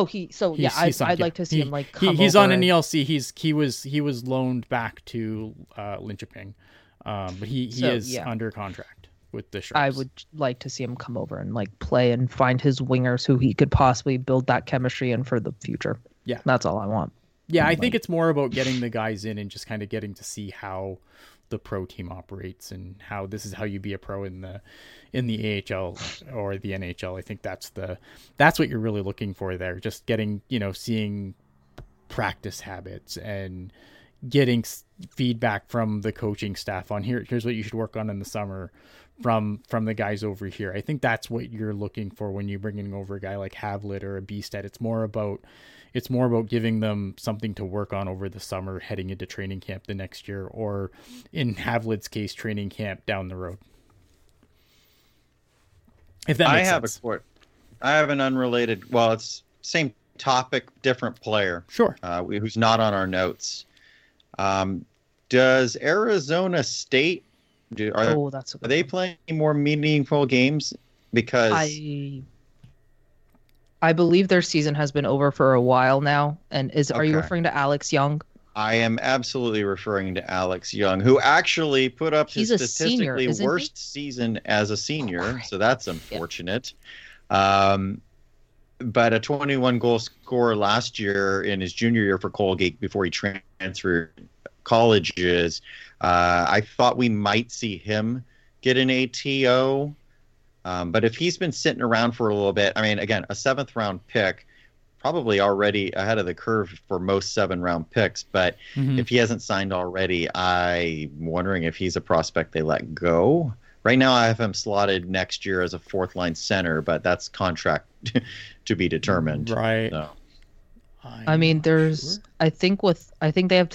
to see him like come he's over on an ELC. He was loaned back to Linköping, but he is under contract with the Sharks. I would like to see him come over and like play and find his wingers who he could possibly build that chemistry in for the future. Yeah, that's all I want. Yeah, I think it's more about getting the guys in and just kind of getting to see how the pro team operates and how this is how you be a pro in the AHL or the NHL. I think that's what you're really looking for there. Just getting, seeing practice habits and getting feedback from the coaching staff on here's what you should work on in the summer from the guys over here. I think that's what you're looking for when you're bringing over a guy like Havlid or a Bjugstad. It's more about giving them something to work on over the summer, heading into training camp the next year, or in Havlid's case, training camp down the road. If that makes sense. I have an unrelated, well, it's same topic, different player. Sure. Who's not on our notes. Does Arizona State, are they playing more meaningful games? Because I believe their season has been over for a while now. And are you referring to Alex Young? I am absolutely referring to Alex Young, who actually put up his statistically worst season as a senior. So that's unfortunate. But a 21-goal scorer last year in his junior year for Colgate before he transferred colleges. I thought we might see him get an ATO. But if he's been sitting around for a little bit, I mean, again, a 7th-round pick, probably already ahead of the curve for most 7th-round picks. But if he hasn't signed already, I'm wondering if he's a prospect they let go. Right now, I have him slotted next year as a 4th-line center, but that's contract to be determined. Right. So. I mean, I think they have till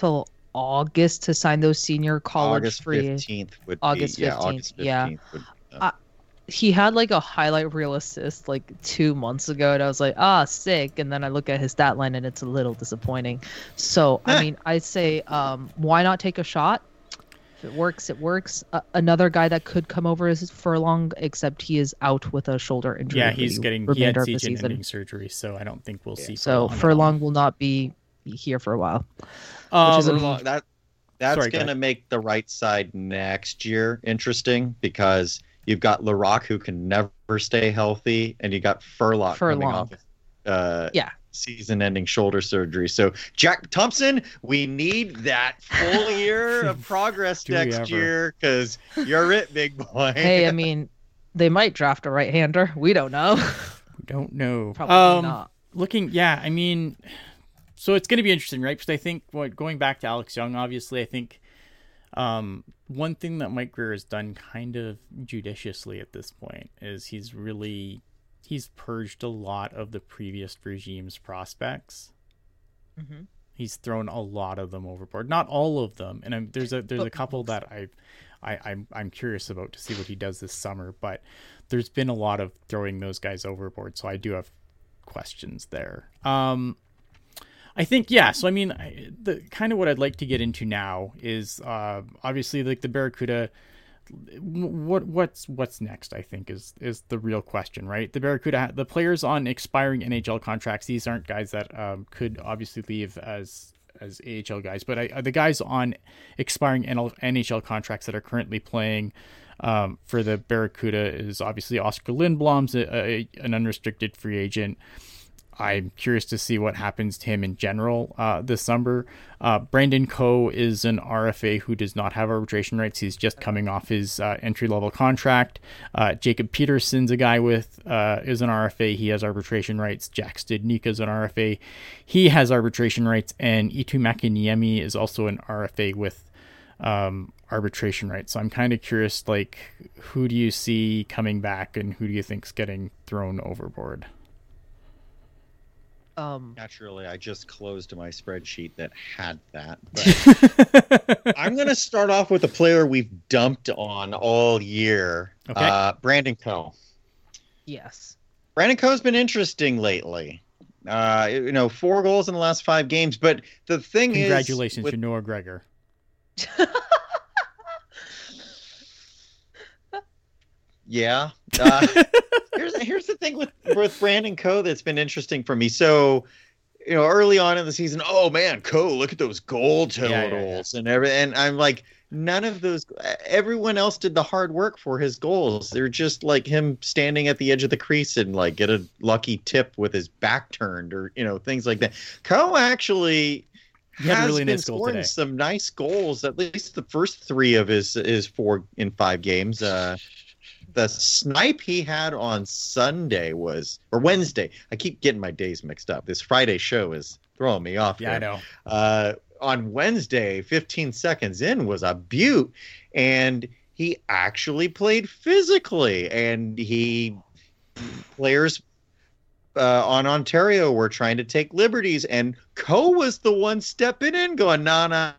August to sign those senior college August free. 15th would August 15th. Yeah, August 15th would. He had like a highlight reel assist like 2 months ago, and I was like, sick. And then I look at his stat line, and it's a little disappointing. So I mean, I'd say, why not take a shot? If it works, it works. Another guy that could come over is Furlong, except he is out with a shoulder injury. Yeah, he had season-ending surgery, so I don't think we'll see. So Furlong will not be here for a while. That's going to make the right side next year interesting, because you've got Larocque, who can never stay healthy, and you got Furlong coming off season-ending shoulder surgery. So Jack Thompson, we need that full year of progress next year, because you're it, big boy. Hey, I mean, they might draft a right-hander. We don't know. We don't know. Probably not. I mean, so it's going to be interesting, right? Because I think going back to Alex Young, obviously, I think one thing that Mike Grier has done kind of judiciously at this point is he's purged a lot of the previous regime's prospects. Mm-hmm. He's thrown a lot of them overboard, not all of them. And there's a couple that I'm curious about to see what he does this summer, but there's been a lot of throwing those guys overboard. So I do have questions there. I think, so I mean, the kind of what I'd like to get into now is obviously like the Barracuda. What's next, I think, is the real question, right? The Barracuda, the players on expiring NHL contracts, these aren't guys that could obviously leave as AHL guys, but the guys on expiring NHL contracts that are currently playing for the Barracuda is obviously Oscar Lindblom's an unrestricted free agent. I'm curious to see what happens to him in general this summer. Brandon Coe is an RFA who does not have arbitration rights. He's just coming off his entry-level contract. Jacob Peterson's a guy is an RFA. He has arbitration rights. Jack Studnicka's an RFA. He has arbitration rights. And Eetu Makiniemi is also an RFA with arbitration rights. So I'm kind of curious, like, who do you see coming back and who do you think's getting thrown overboard? Naturally, I just closed my spreadsheet that had that. But I'm going to start off with a player we've dumped on all year. Okay. Brandon Coe. Yes. Brandon Coe's been interesting lately. 4 goals in the last 5 games. But the thing Congratulations to Noah Gregor. Yeah. Here's the thing with Brandon Coe that's been interesting for me. So, early on in the season, oh man, Coe, look at those goal totals and everything. And I'm like, none of those. Everyone else did the hard work for his goals. They're just like him standing at the edge of the crease and like get a lucky tip with his back turned or things like that. Coe actually has really been scoring some nice goals. At least the first 3 of his 4 in 5 games. The snipe he had on Wednesday. I keep getting my days mixed up. This Friday show is throwing me off. Yeah, there. I know. On Wednesday, 15 seconds in was a beaut, and he actually played physically. And players on Ontario were trying to take liberties, and Coe was the one stepping in, going, nah,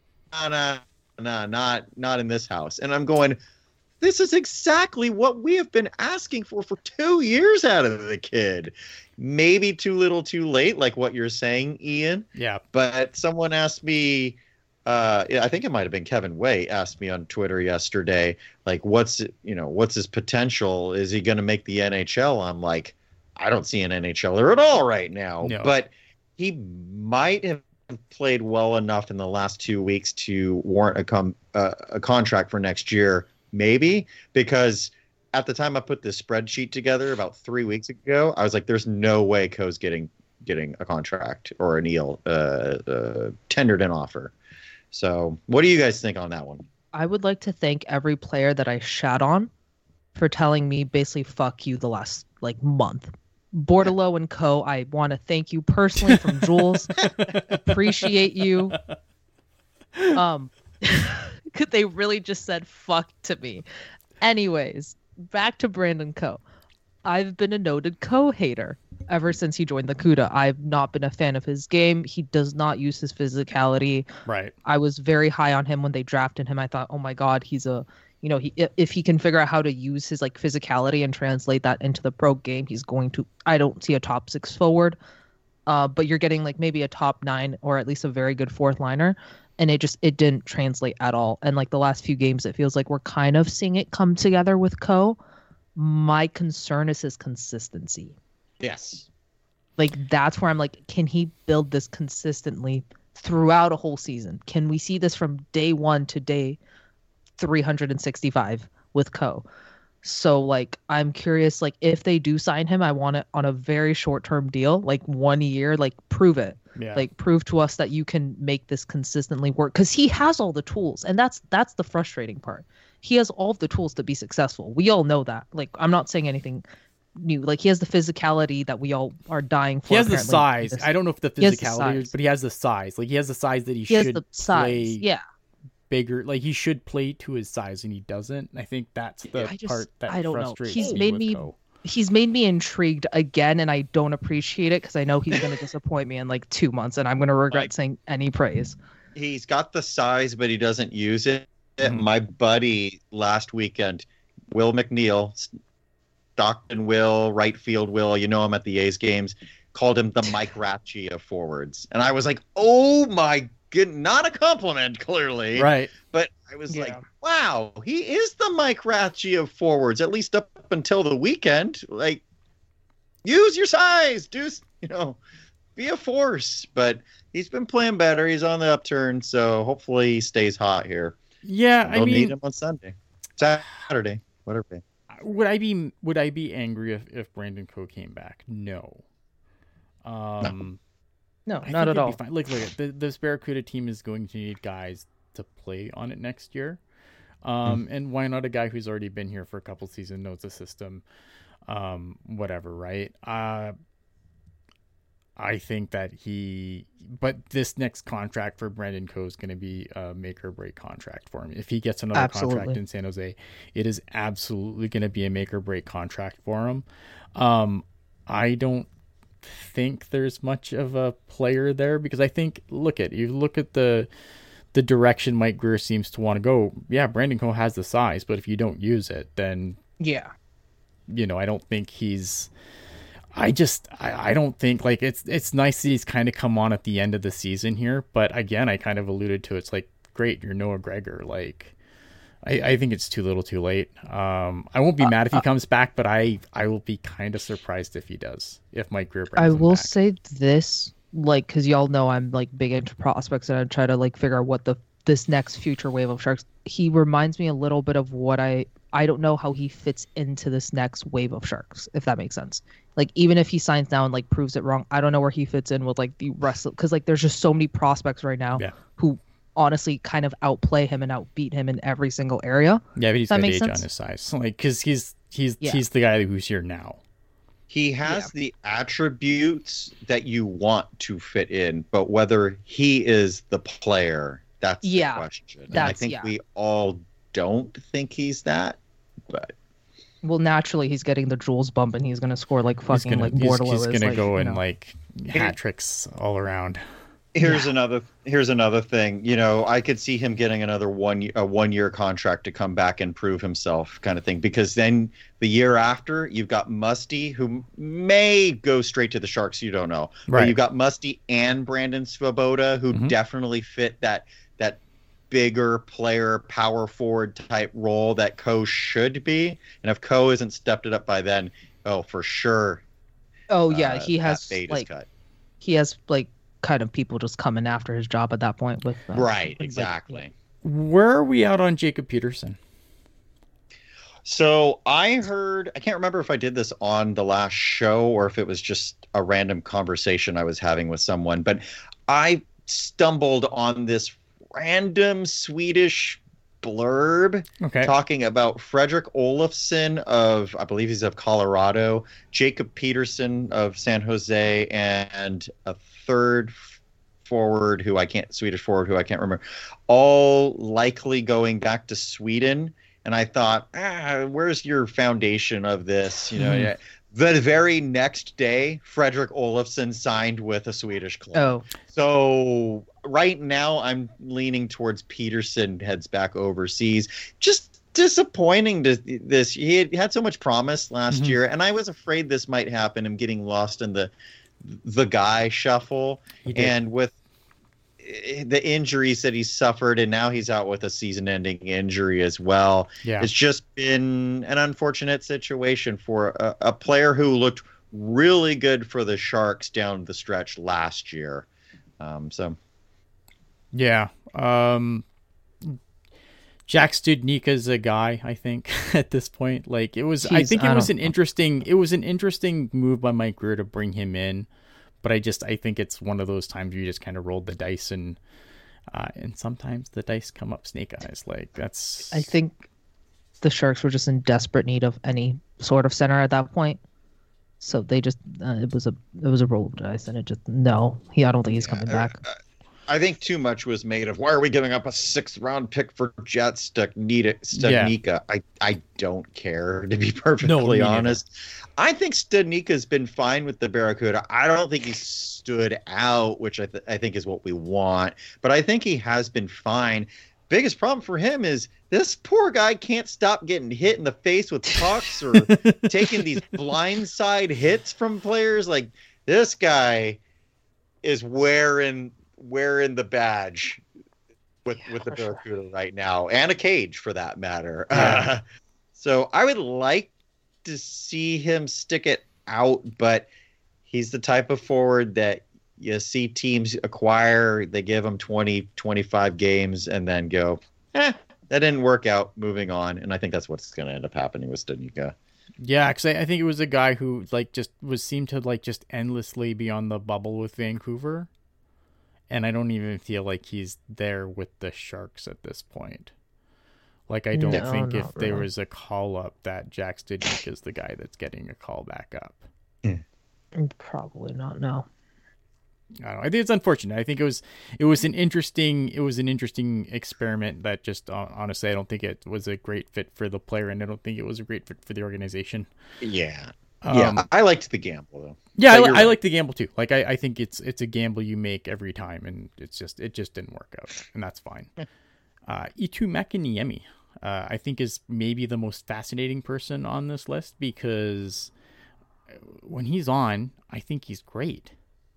not in this house. And I'm going, this is exactly what we have been asking for 2 years out of the kid. Maybe too little too late, like what you're saying, Ian. Yeah. But someone asked me, I think it might have been Kevin Way, asked me on Twitter yesterday, like, what's his potential? Is he going to make the NHL? I'm like, I don't see an NHLer at all right now. No. But he might have played well enough in the last 2 weeks to warrant a contract for next year. Maybe, because at the time I put this spreadsheet together about 3 weeks ago, I was like, there's no way Coe's getting a contract or an EL tendered an offer. So what do you guys think on that one? I would like to thank every player that I shat on for telling me basically fuck you the last month. Bordeleau and Coe, I want to thank you personally from Jules. Appreciate you. They really just said fuck to me. Anyways, back to Brandon Coe. I've been a noted Coe hater. ever since he joined the CUDA, I've not been a fan of his game. He does not use his physicality. Right. I was very high on him when they drafted him. I thought, oh my God, he's a, if he can figure out how to use his like physicality and translate that into the pro game, he's going to. I don't see a top 6 forward, but you're getting like maybe a top 9 or at least a very good fourth liner, and it didn't translate at all. And like the last few games, it feels like we're kind of seeing it come together with Ko. My concern is his consistency. Yes. Like that's where I'm like, can he build this consistently throughout a whole season? Can we see this from day 1 to day 365 with Ko? So like I'm curious, like if they do sign him, I want it on a very short-term deal, like 1 year, like prove it. Yeah. Like prove to us that you can make this consistently work, because he has all the tools, and that's the frustrating part. He has all of the tools to be successful. We all know that. Like I'm not saying anything new. Like he has the physicality that we all are dying for. He has the size. I don't know if the physicality is, but he has the size. Like he has the size that he should has the size. Play yeah. bigger. Like he should play to his size, and he doesn't. I think that's the part that I don't frustrates know. me. He's made me intrigued again, and I don't appreciate it because I know he's going to disappoint me in like 2 months, and I'm going to regret saying any praise. He's got the size, but he doesn't use it. Mm-hmm. My buddy last weekend, Will McNeil, Stockton Will, right field Will, you know him at the A's games, called him the Mike Ratchie of forwards. And I was like, oh my good, not a compliment, clearly. Right. But I was like, wow, he is the Mike Ratchie of forwards, at least up until the weekend. Like, use your size, be a force. But he's been playing better. He's on the upturn, so hopefully he stays hot here. Yeah, They'll need him on Sunday, Saturday, whatever. Would I be angry if Brandon Ko came back? No. No, not at all. Fine. Look, this Barracuda team is going to need guys to play on it next year. And why not a guy who's already been here for a couple seasons, knows the system, whatever, right? I think that but this next contract for Brandon Ko is going to be a make or break contract for him. If he gets another contract in San Jose, it is absolutely going to be a make or break contract for him. I don't think there's much of a player there, because I think look at the direction Mike Grier seems to want to go. Yeah, Brandon Ko has the size, but if you don't use it, then I don't think he's. I don't think, like, it's nice that he's kind of come on at the end of the season here, but again, I kind of alluded to it's like, great, you're Noah Gregor. Like, I think it's too little too late. I won't be mad if he comes back, but I will be kind of surprised if he does, if Mike Grier brings him back. Say this, like, because y'all know I'm like big into prospects, and I try to like figure out what this next future wave of Sharks. He reminds me a little bit of what I don't know how he fits into this next wave of Sharks, if that makes sense. Like, even if he signs now and like proves it wrong, I don't know where he fits in with like the rest of, because like there's just so many prospects right now who honestly kind of outplay him and outbeat him in every single area. Yeah, but he's got age on his size, like, because he's the guy who's here now. He has the attributes that you want to fit in, but whether he is the player, that's the question. And I think we all don't think he's that, but. Well, naturally, he's getting the Jules bump, and he's going to score like fucking like Bordelot. He's going to go and like hat tricks all around. Here's another thing. I could see him getting another 1 year contract to come back and prove himself, kind of thing. Because then the year after, you've got Musty, who may go straight to the Sharks. You don't know. Right. But you've got Musty and Brandon Svoboda, who definitely fit that bigger player, power forward type role that Ko should be. And if Ko isn't stepped it up by then, for sure. Oh yeah, he has like kind of people just coming after his job at that point with right, exactly. Where are we out on Jacob Peterson? So I heard, I can't remember if I did this on the last show or if it was just a random conversation I was having with someone, but I stumbled on this random Swedish blurb talking about Fredrik Olofsson of, I believe he's of Colorado, Jacob Peterson of San Jose, and a third Swedish forward who I can't remember, all likely going back to Sweden. And I thought, where's your foundation of this? The very next day, Fredrik Olofsson signed with a Swedish club. Oh. So right now I'm leaning towards Peterson heads back overseas. Just disappointing to this. He had so much promise last year, and I was afraid this might happen, him getting lost in the guy shuffle. And with the injuries that he suffered, and now he's out with a season-ending injury as well. Yeah. It's just been an unfortunate situation for a player who looked really good for the Sharks down the stretch last year. Yeah. Jack Studnicka's a guy, I think, at this point. Like, it was an interesting move by Mike Grier to bring him in. But I think it's one of those times you just kind of rolled the dice, and sometimes the dice come up snake eyes. Like, that's. I think the Sharks were just in desperate need of any sort of center at that point, so they just it was a roll of dice, and I don't think he's coming back. I think too much was made of, why are we giving up a 6th-round pick for Jet Studnicka? Yeah. I don't care, to be perfectly honest. I think Studnicka's been fine with the Barracuda. I don't think he's stood out, which I think is what we want. But I think he has been fine. Biggest problem for him is this poor guy can't stop getting hit in the face with pucks or taking these blindside hits from players. Like, this guy is wearing the badge with the Barracuda right now, and a cage for that matter. Yeah. So I would like to see him stick it out, but he's the type of forward that you see teams acquire, they give him 20, 25 games and then go, that didn't work out, moving on. And I think that's what's going to end up happening with Studnicka. Yeah, because I think it was a guy who seemed to just endlessly be on the bubble with Vancouver. And I don't even feel like he's there with the Sharks at this point. Like, I don't think if there was a call up that Jack Studnicka is the guy that's getting a call back up. Probably not. No. I don't know. I think it's unfortunate. I think it was an interesting experiment that just honestly, I don't think it was a great fit for the player, and I don't think it was a great fit for the organization. Yeah. I liked the gamble though. Yeah, I like the gamble too. Like, I think it's a gamble you make every time, and it just didn't work out, and that's fine. Eetu Mäkiniemi, I think, is maybe the most fascinating person on this list, because when he's on, I think he's great.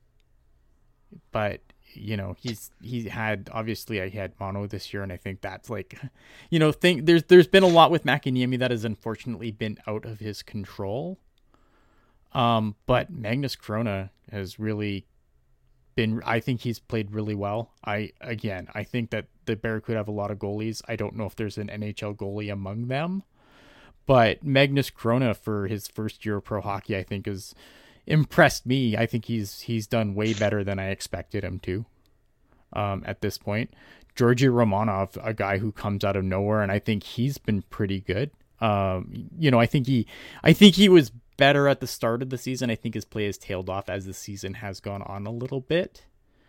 But he had mono this year, and I think that's like, there's been a lot with Mäkiniemi that has unfortunately been out of his control. But Magnus Krona has really been, I think he's played really well. I think that the Barracuda have a lot of goalies. I don't know if there's an NHL goalie among them, but Magnus Krona, for his first year of pro hockey, I think has impressed me. I think he's done way better than I expected him to, at this point. Georgi Romanov, a guy who comes out of nowhere, and I think he's been pretty good. I think he was better at the start of the season. I think his play has tailed off as the season has gone on a little bit.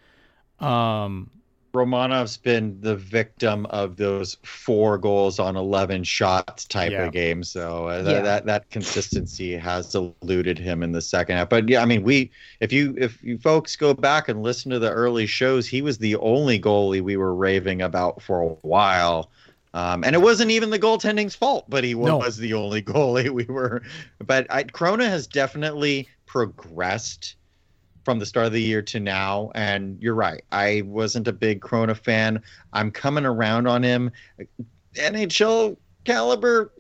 Romanov's been the victim of those 4 goals on 11 shots type of game. So that consistency has eluded him in the second half. But yeah, I mean, if you folks go back and listen to the early shows, he was the only goalie we were raving about for a while. And it wasn't even the goaltending's fault, but he was the only goalie we were. But Krona has definitely progressed from the start of the year to now. And you're right. I wasn't a big Krona fan. I'm coming around on him. NHL caliber,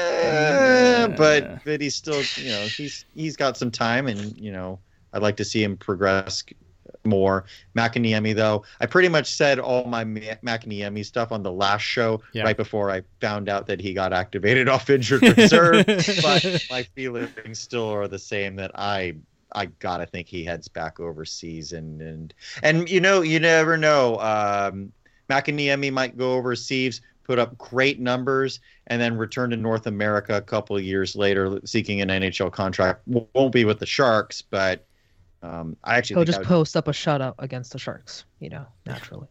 but he's still, he's got some time, and, I'd like to see him progress more. Mäkiniemi, though, I pretty much said all my Mäkiniemi stuff on the last show right before I found out that he got activated off injured reserve. But my feelings still are the same, that I gotta think he heads back overseas, and you never know. Mäkiniemi might go overseas, put up great numbers, and then return to North America a couple of years later seeking an NHL contract. Won't be with the Sharks, but I actually think post up a shutout against the Sharks, naturally.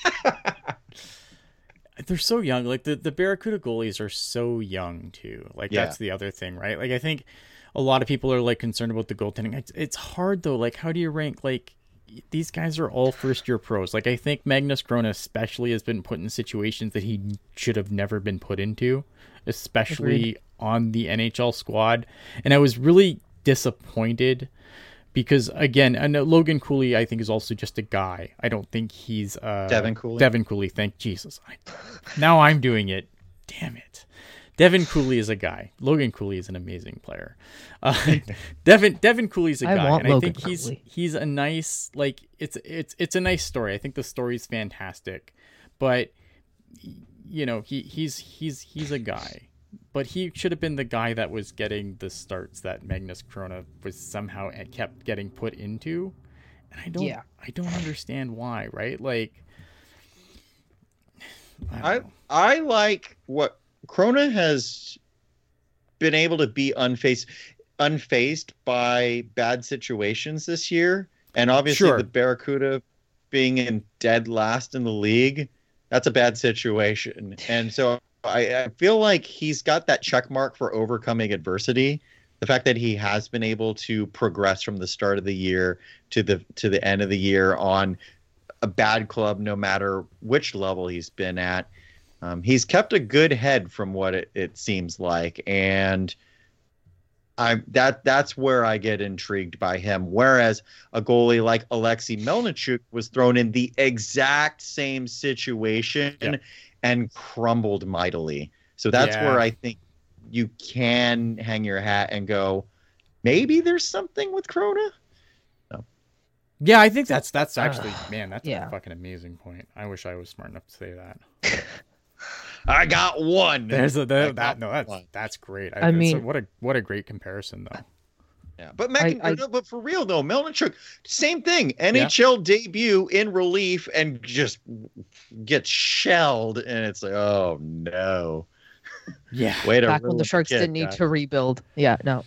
They're so young. Like, the Barracuda goalies are so young too. Like, that's the other thing, right? Like, I think a lot of people are like concerned about the goaltending. It's hard though. Like, how do you rank? Like, these guys are all first year pros. Like, I think Magnus Krona especially has been put in situations that he should have never been put into, especially Agreed. on the NHL squad. And I was really disappointed because, again, I know Logan Cooley, I think, is also just a guy. I don't think he's Devin Cooley. Devin Cooley, thank Jesus. Now I'm doing it. Damn it. Devin Cooley is a guy. Logan Cooley is an amazing player. Devin Cooley is a guy, and I think he's a nice, like, it's a nice story. I think the story's fantastic, but you know, he's a guy, but he should have been the guy that was getting the starts that Magnus Krona was somehow kept getting put into, and I don't understand why. Right? Like, I like what Krona has been able to be unfazed by bad situations this year. And obviously the Barracuda being in dead last in the league, that's a bad situation. And so I feel like he's got that check mark for overcoming adversity. The fact that he has been able to progress from the start of the year to the end of the year on a bad club, no matter which level he's been at. He's kept a good head from what it seems like, and that's where I get intrigued by him. Whereas a goalie like Alexei Melnichuk was thrown in the exact same situation and crumbled mightily. So that's where I think you can hang your hat and go, maybe there's something with Krona. No. Yeah, I think that's actually, man, that's a fucking amazing point. I wish I was smart enough to say that. I got one. That's great. I mean, what a great comparison though. Yeah, but but for real though, Melnichuk, same thing. NHL debut in relief and just gets shelled, and it's like, oh no. Yeah. Back when the Sharks didn't need to rebuild. Yeah, no.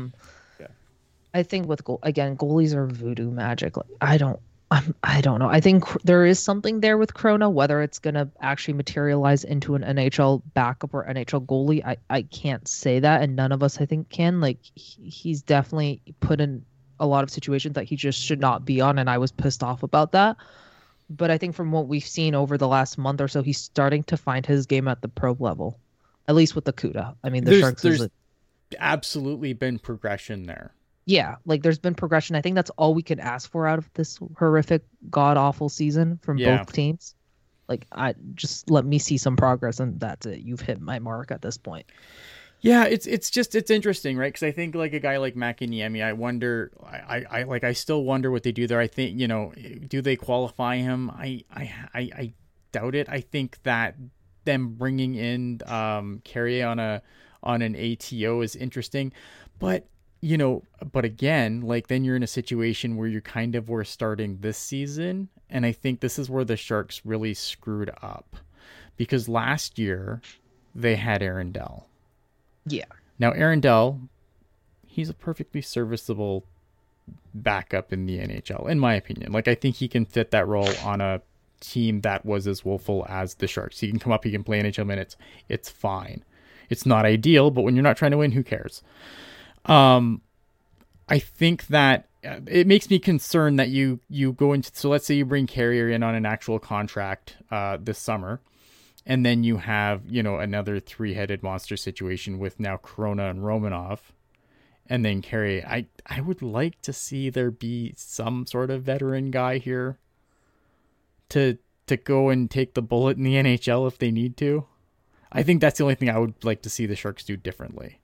I think with goalies are voodoo magic. Like, I don't know. I think there is something there with Krona. Whether it's going to actually materialize into an NHL backup or NHL goalie, I can't say that, and none of us, I think, can. Like, he's definitely put in a lot of situations that he just should not be on, and I was pissed off about that. But I think from what we've seen over the last month or so, he's starting to find his game at the pro level, at least with the CUDA. I mean, there's absolutely been progression there. Yeah, like there's been progression. I think that's all we can ask for out of this horrific, god-awful season from both teams. Like, I just let me see some progress, and that's it. You've hit my mark at this point. Yeah, it's interesting, right? Because I think like a guy like Mäkiniemi, I wonder, I still wonder what they do there. I think, you know, do they qualify him? I doubt it. I think that them bringing in Carrier on an ATO is interesting, but. You know, but again, like then you're in a situation where you kind of were starting this season. And I think this is where the Sharks really screwed up because last year they had Aaron Dell. Yeah. Now, Aaron Dell, he's a perfectly serviceable backup in the NHL, in my opinion. Like, I think he can fit that role on a team that was as woeful as the Sharks. He can come up, he can play NHL minutes. It's fine. It's not ideal, but when you're not trying to win, who cares? I think that it makes me concerned that you go into, so let's say you bring Carrier in on an actual contract this summer, and then you have, you know, another three-headed monster situation with now Krona and Romanov, and then Carrier. I would like to see there be some sort of veteran guy here to go and take the bullet in the NHL if they need to. I think that's the only thing I would like to see the Sharks do differently.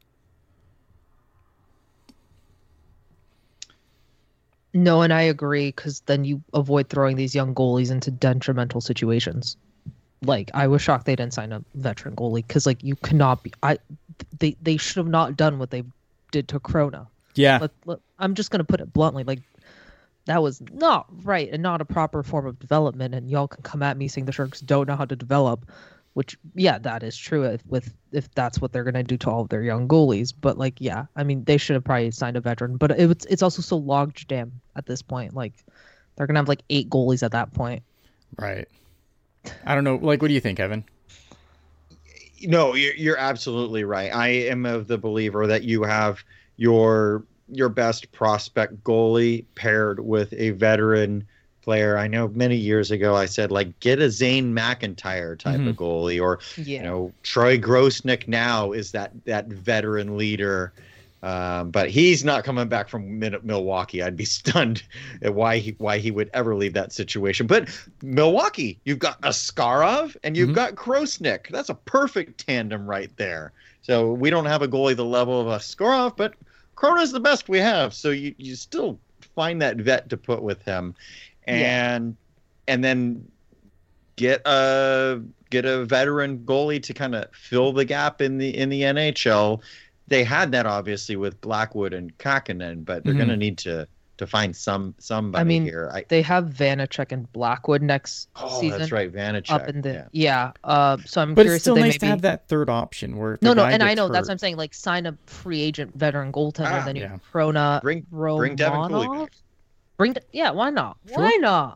No, and I agree, because then you avoid throwing these young goalies into detrimental situations. Like, I was shocked they didn't sign a veteran goalie, because, like, you cannot be... They should have not done what they did to Krona. Yeah. I'm just going to put it bluntly. Like, that was not right and not a proper form of development, and y'all can come at me saying the Sharks don't know how to develop, which, yeah, that is true if that's what they're going to do to all of their young goalies. But, like, yeah, I mean, they should have probably signed a veteran. But it's also so logjam at this point. Like, they're going to have, like, 8 goalies at that point. Right. I don't know. Like, what do you think, Evan? No, you're absolutely right. I am of the believer that you have your best prospect goalie paired with a veteran player. I know many years ago I said, like, get a Zane McIntyre type of goalie, or Troy Grosnick now is that veteran leader. But he's not coming back from Milwaukee. I'd be stunned at why he would ever leave that situation. But Milwaukee, you've got Askarov and you've got Grosnick. That's a perfect tandem right there. So we don't have a goalie the level of Askarov, but Krona's the best we have. So you still find that vet to put with him, and then get a veteran goalie to kind of fill the gap in the NHL. They had that obviously with Blackwood and Kakkonen, but they're going to need to find somebody here. They have Vanacek and Blackwood next season. Oh, that's right, Vanacek. Up in the so I'm but curious. It's still nice to have that third option where and I know that's what I'm saying. Like, sign a free agent veteran goaltender, then you Krona, bring Devin Cooley back. Why not? Sure. Why not?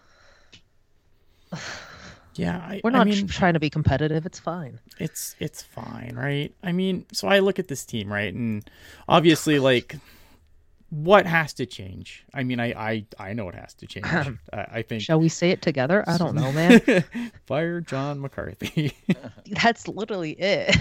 Yeah, we're not trying to be competitive. It's fine. It's fine, right? I mean, so I look at this team, right, and obviously, like, what has to change? I mean, I know it has to change. I think. Shall we say it together? I don't know, man. Fire John McCarthy. That's literally it.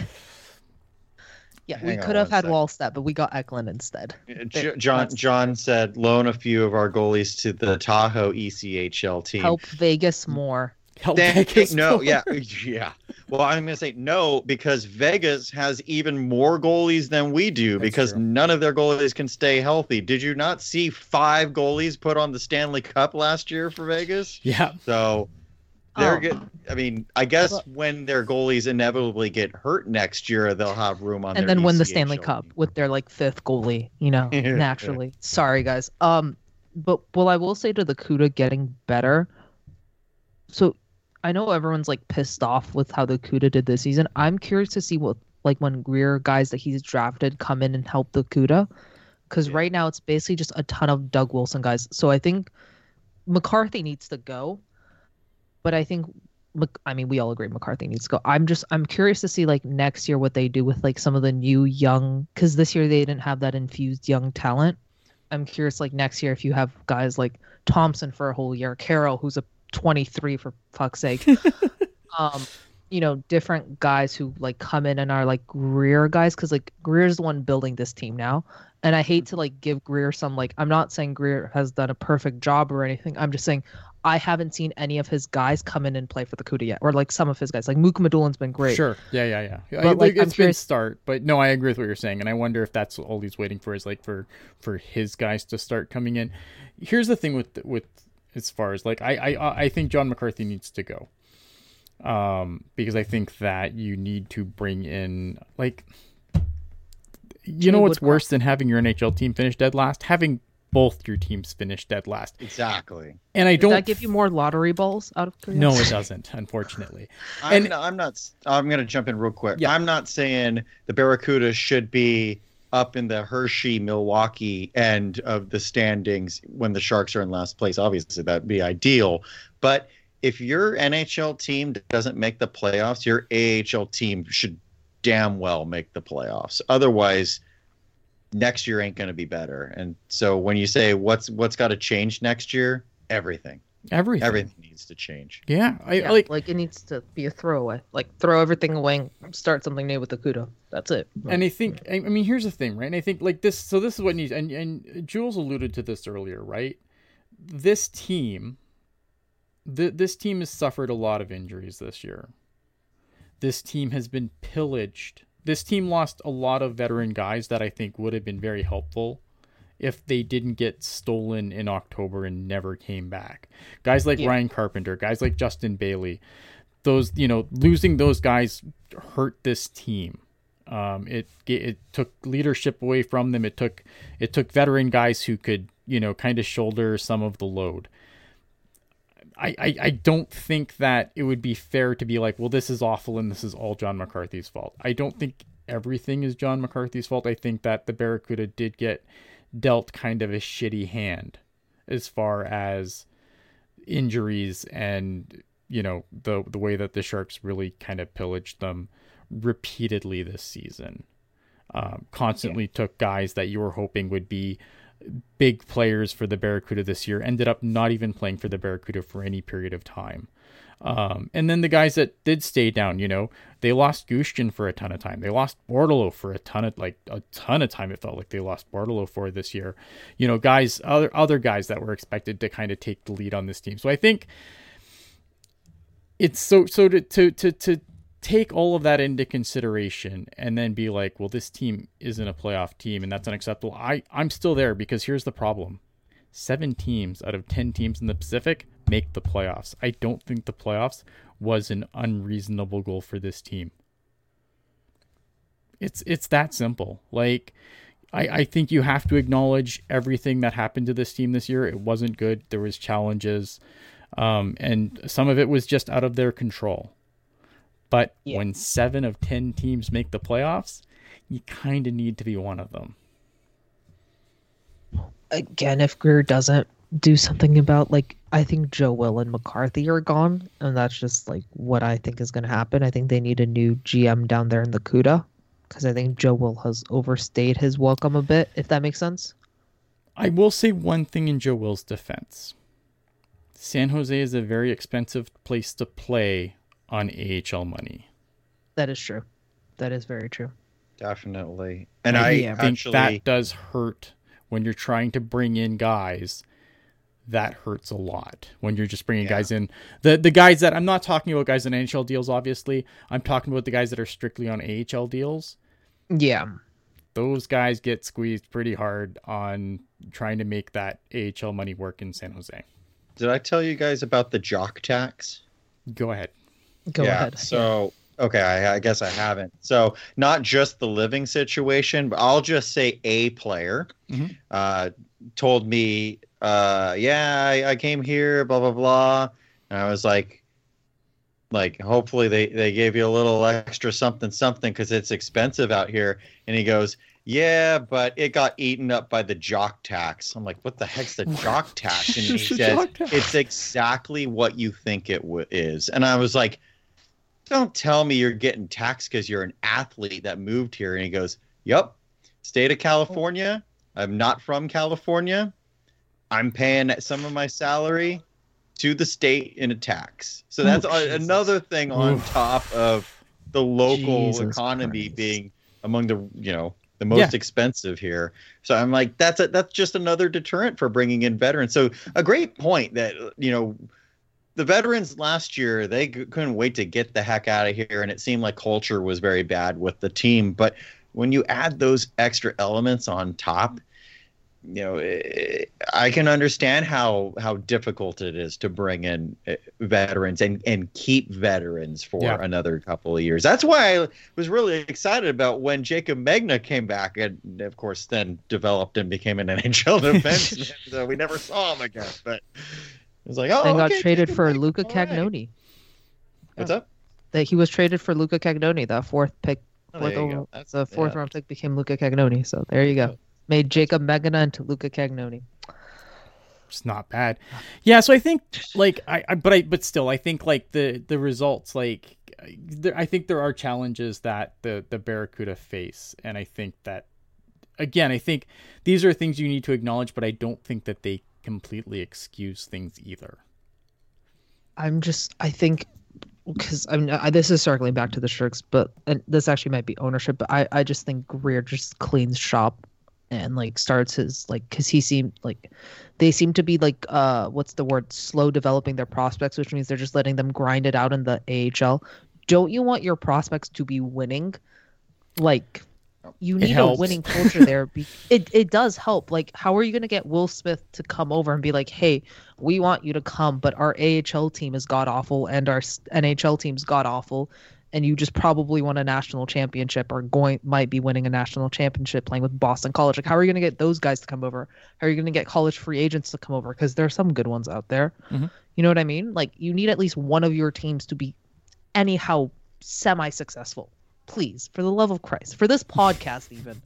Yeah, we could have had Wallstedt, but we got Eklund instead. John said loan a few of our goalies to the Tahoe ECHL team. Help Vegas more. Vegas more. Yeah. Well, I'm going to say no, because Vegas has even more goalies than we do. That's because true. None of their goalies can stay healthy. Did you not see 5 goalies put on the Stanley Cup last year for Vegas? Yeah. So they're good. I mean, I guess when their goalies inevitably get hurt next year, they'll have room on. And then win the Stanley Cup with their 5th goalie, naturally. Sorry, guys. But I will say to the CUDA getting better. So I know everyone's pissed off with how the CUDA did this season. I'm curious to see what when Greer guys that he's drafted come in and help the CUDA, because right now it's basically just a ton of Doug Wilson guys. So I think McCarthy needs to go, but I think we all agree McCarthy needs to go. I'm curious to see next year what they do with some of the new young, because this year they didn't have that infused young talent. I'm curious next year if you have guys like Thompson for a whole year, Carroll who's a 23 for fuck's sake, different guys who come in and are Greer guys, because Greer's the one building this team now, and I hate to give Greer some I'm not saying Greer has done a perfect job or anything. I'm just saying I haven't seen any of his guys come in and play for the CUDA yet, or some of his guys. Muka Madulin's been great. Sure, yeah. But it's been start, but no, I agree with what you're saying, and I wonder if that's all he's waiting for is for his guys to start coming in. Here's the thing with as far as I think John McCarthy needs to go, because I think that you need to bring in what's worse than having your NHL team finish dead last? Having both your teams finish dead last. Exactly. And Does that give you more lottery balls out of curiosity? No, it doesn't, unfortunately. I'm going to jump in real quick. Yeah. I'm not saying the Barracuda should be up in the Hershey, Milwaukee end of the standings when the Sharks are in last place. Obviously, that'd be ideal. But if your NHL team doesn't make the playoffs, your AHL team should damn well make the playoffs. Otherwise, next year ain't going to be better. And so when you say what's got to change next year, everything needs to change. Yeah, it needs to be a throwaway. Throw everything away, and start something new with the CUDA. That's it. And I think, I mean, here's the thing, right? And I think this. So this is what needs. And Jules alluded to this earlier, right? This team has suffered a lot of injuries this year. This team has been pillaged. This team lost a lot of veteran guys that I think would have been very helpful if they didn't get stolen in October and never came back. Guys like Ryan Carpenter, guys like Justin Bailey, those, losing those guys hurt this team. It took leadership away from them. It took veteran guys who could, kind of shoulder some of the load. I don't think that it would be fair to be well, this is awful and this is all John McCarthy's fault. I don't think everything is John McCarthy's fault. I think that the Barracuda did get dealt kind of a shitty hand as far as injuries and, the way that the Sharks really kind of pillaged them repeatedly this season. Constantly took guys that you were hoping would be big players for the Barracuda this year, ended up not even playing for the Barracuda for any period of time. And then the guys that did stay down, they lost Gushchin for a ton of time. They lost Bordeleau for a ton of time. It felt like they lost Bordeleau for this year. Guys, other guys that were expected to kind of take the lead on this team. So I think it's so to take all of that into consideration and then be like, well, this team isn't a playoff team and that's unacceptable. I'm still there because here's the problem. 7 teams out of 10 teams in the Pacific make the playoffs. I don't think the playoffs was an unreasonable goal for this team. It's that simple. Like, I think you have to acknowledge everything that happened to this team this year. It wasn't good. There was challenges. And some of it was just out of their control. But when 7 of 10 teams make the playoffs, you kind of need to be one of them. Again, if Greer doesn't do something about, I think Joe Will and McCarthy are gone, and that's just what I think is going to happen. I think they need a new GM down there in the CUDA, because I think Joe Will has overstayed his welcome a bit, if that makes sense. I will say one thing in Joe Will's defense. San Jose is a very expensive place to play on AHL money. That is true. That is very true. Definitely. And I think that does hurt when you're trying to bring in guys. That hurts a lot when you're just bringing guys in. The guys that, I'm not talking about guys in NHL deals, obviously. I'm talking about the guys that are strictly on AHL deals. Yeah. Those guys get squeezed pretty hard on trying to make that AHL money work in San Jose. Did I tell you guys about the jock tax? Go ahead. Go ahead. So, okay, I guess I haven't. So, not just the living situation, but I'll just say a player told me, I came here, blah, blah, blah. And I was like, hopefully they gave you a little extra something, because it's expensive out here. And he goes, yeah, but it got eaten up by the jock tax. I'm like, what the heck's the jock tax? And he says, it's exactly what you think it is. And I was like, don't tell me you're getting taxed because you're an athlete that moved here. And he goes, yep, state of California. I'm not from California. I'm paying some of my salary to the state in a tax. So that's another thing on top of the local economy being among the most expensive here. So I'm like, that's just another deterrent for bringing in veterans. So a great point that, the veterans last year, they couldn't wait to get the heck out of here. And it seemed like culture was very bad with the team. But when you add those extra elements on top, I can understand how difficult it is to bring in veterans and keep veterans for another couple of years. That's why I was really excited about when Jacob Megna came back and, of course, then developed and became an NHL defenseman. So we never saw him again. But it was like, and got traded for Luca Cagnoni. What's up? That he was traded for Luca Cagnoni, the fourth pick. The fourth round pick became Luca Cagnoni. So there you go. Made Jacob Megna into Luca Cagnoni. It's not bad. Yeah, so I think but still I think the results I think there are challenges that the Barracuda face, and I think that again, I think these are things you need to acknowledge, but I don't think that they completely excuse things either. I think because this is circling back to the Sharks, and this actually might be ownership, but I just think Greer just cleans shop and starts his because he seemed they seem to be what's the word, slow developing their prospects, which means they're just letting them grind it out in the AHL. Don't you want your prospects to be winning? You need a winning culture there. It does help. How are you going to get Will Smith to come over and be like, hey, we want you to come, but our AHL team is god awful and our NHL team's god awful, and you just probably won a national championship or might be winning a national championship playing with Boston College. How are you going to get those guys to come over? How are you going to get college free agents to come over? Because there are some good ones out there. Mm-hmm. You know what I mean? You need at least one of your teams to be anyhow semi-successful. Please, for the love of Christ, for this podcast even.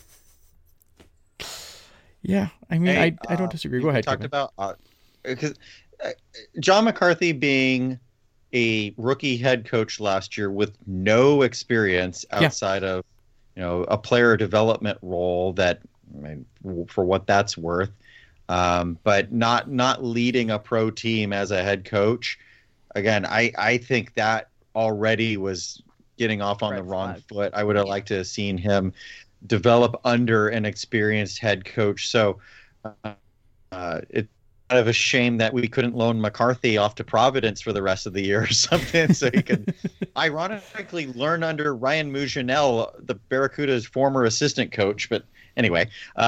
Yeah, I mean, I don't disagree. Go ahead. Talked about because John McCarthy being a rookie head coach last year with no experience outside of a player development role that, for what that's worth, but not leading a pro team as a head coach. Again, I think that already was getting off on the wrong foot. I would have liked to have seen him develop under an experienced head coach. So it's kind of a shame that we couldn't loan McCarthy off to Providence for the rest of the year or something, so he could ironically learn under Ryan Mougenel, the Barracuda's former assistant coach. But anyway,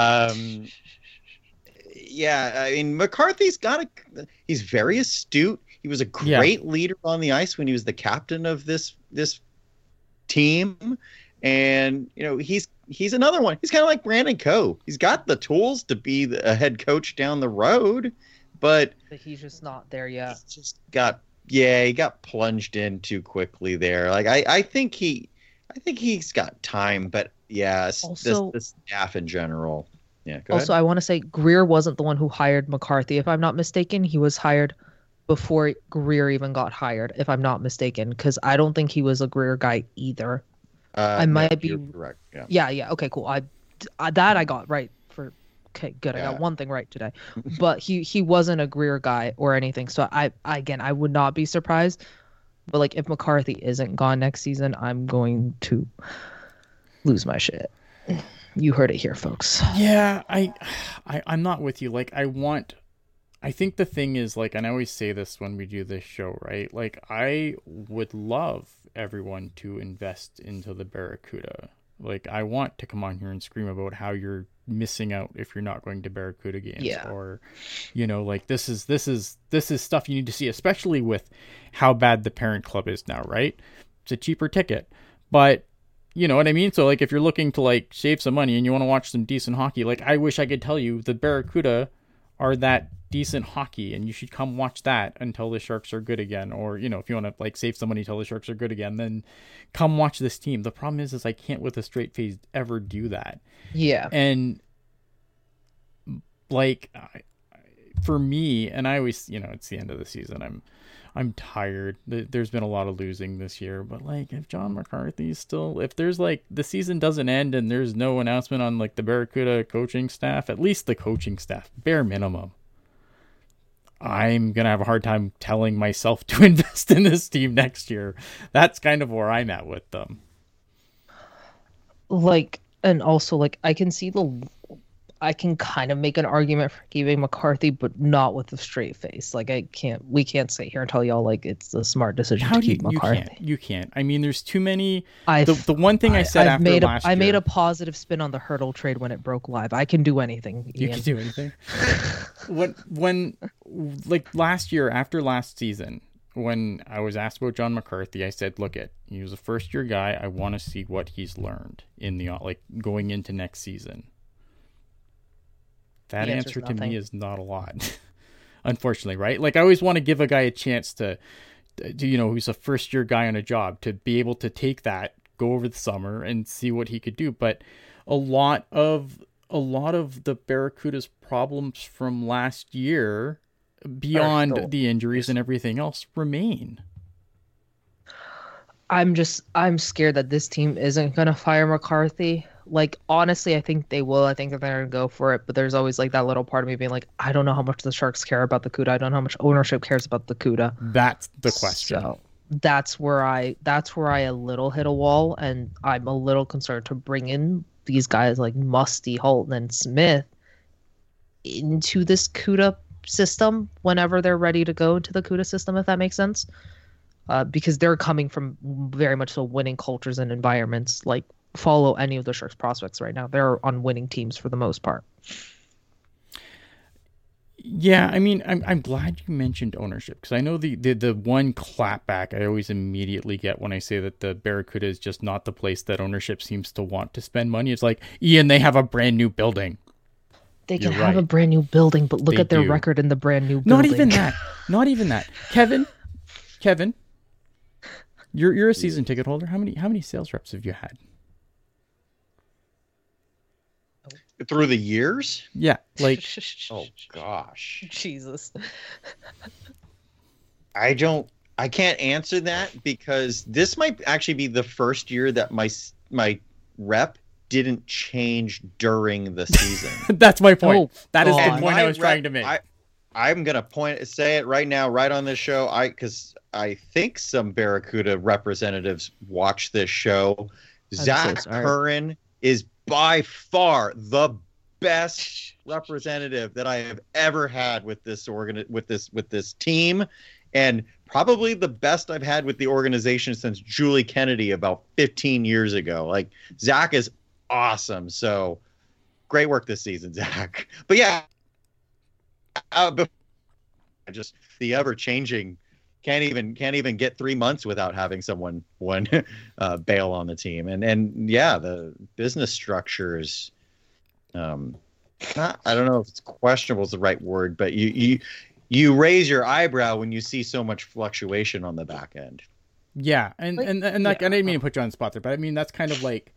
yeah, I mean, McCarthy's he's very astute. He was a great leader on the ice when he was the captain of this team. And, he's another one. He's kind of like Brandon Coe. He's got the tools to be a head coach down the road, but he's just not there yet. He got plunged in too quickly there. Like, I think he's got time, but also, the staff in general. Yeah. Go ahead. I want to say Greer wasn't the one who hired McCarthy, if I'm not mistaken. He was hired before Greer even got hired, if I'm not mistaken, because I don't think he was a Greer guy either. I might be correct. Yeah. Okay, cool. I got right. Okay, good. Yeah. I got one thing right today. But he wasn't a Greer guy or anything. So I would not be surprised. But like, if McCarthy isn't gone next season, I'm going to lose my shit. You heard it here, folks. Yeah, I'm not with you. Like, I think the thing is, like, and I always say this when we do this show, right? Like, I would love everyone to invest into the Barracuda. Like, I want to come on here and scream about how you're missing out if you're not going to Barracuda games. Yeah. Or, like, this is stuff you need to see, especially with how bad the parent club is now, right? It's a cheaper ticket. But, you know what I mean? So, like, if you're looking to, like, save some money and you want to watch some decent hockey, like, I wish I could tell you the Barracuda are that decent hockey and you should come watch that until the Sharks are good again. Or, if you want to, like, save some money until the Sharks are good again, then come watch this team. The problem is I can't with a straight face ever do that. Yeah. And, like, for me, and I always, it's the end of the season, I'm tired. There's been a lot of losing this year, but, like, if John McCarthy's still, if there's, like, the season doesn't end and there's no announcement on, like, the Barracuda coaching staff, at least the coaching staff, bare minimum, I'm going to have a hard time telling myself to invest in this team next year. That's kind of where I'm at with them. Like, and also, like, I can kind of make an argument for keeping McCarthy, but not with a straight face. Like, we can't sit here and tell y'all, like, it's the smart decision to keep McCarthy. You can't. I mean, there's too many. The one thing I said after last year. I made a positive spin on the Hurdle trade when it broke live. I can do anything. You can do anything. when like last year, after last season, when I was asked about John McCarthy, I said, he was a first year guy. I want to see what he's learned in going into next season. That answer to me is not a lot, unfortunately, right? Like, I always want to give a guy a chance to who's a first year guy on a job, to be able to take that, go over the summer and see what he could do. But a lot of the Barracuda's problems from last year, beyond the injuries and everything else, remain. I'm scared that this team isn't going to fire McCarthy. Like, honestly, I think they will. I think that they're going to go for it. But there's always, like, that little part of me being like, I don't know how much the Sharks care about the CUDA. I don't know how much ownership cares about the CUDA. That's the question. So that's where I a little hit a wall. And I'm a little concerned to bring in these guys like Musty, Holton, and Smith into this CUDA system whenever they're ready to go into the CUDA system, if that makes sense. Because they're coming from very much so winning cultures and environments. Like, follow any of the Sharks prospects right now. They're on winning teams for the most part. Yeah, I mean, I'm glad you mentioned ownership, because I know the one clapback I always immediately get when I say that the Barracuda is just not the place that ownership seems to want to spend money. It's like, Ian, they have a brand new building. They can have a brand new building, but look at their record in the brand new building. Not even that. Kevin, you're a season ticket holder. How many sales reps have you had? Through the years? Yeah, like oh gosh, Jesus. I can't answer that, because this might actually be the first year that my rep didn't change during the season. That's my point. That is the point I was trying to make. I'm going to say it right now, right on this show, because I think some Barracuda representatives watch this show. Zach Curran is by far the best representative that I have ever had with this team, and probably the best I've had with the organization since Julie Kennedy about 15 years ago. Like, Zach is awesome. So great work this season, Zach. But yeah, just the ever changing, can't even get 3 months without having someone bail on the team. And yeah, the business structure is not, I don't know if it's questionable is the right word, but you raise your eyebrow when you see so much fluctuation on the back end. Yeah, and I didn't mean to put you on the spot there, but I mean that's kind of like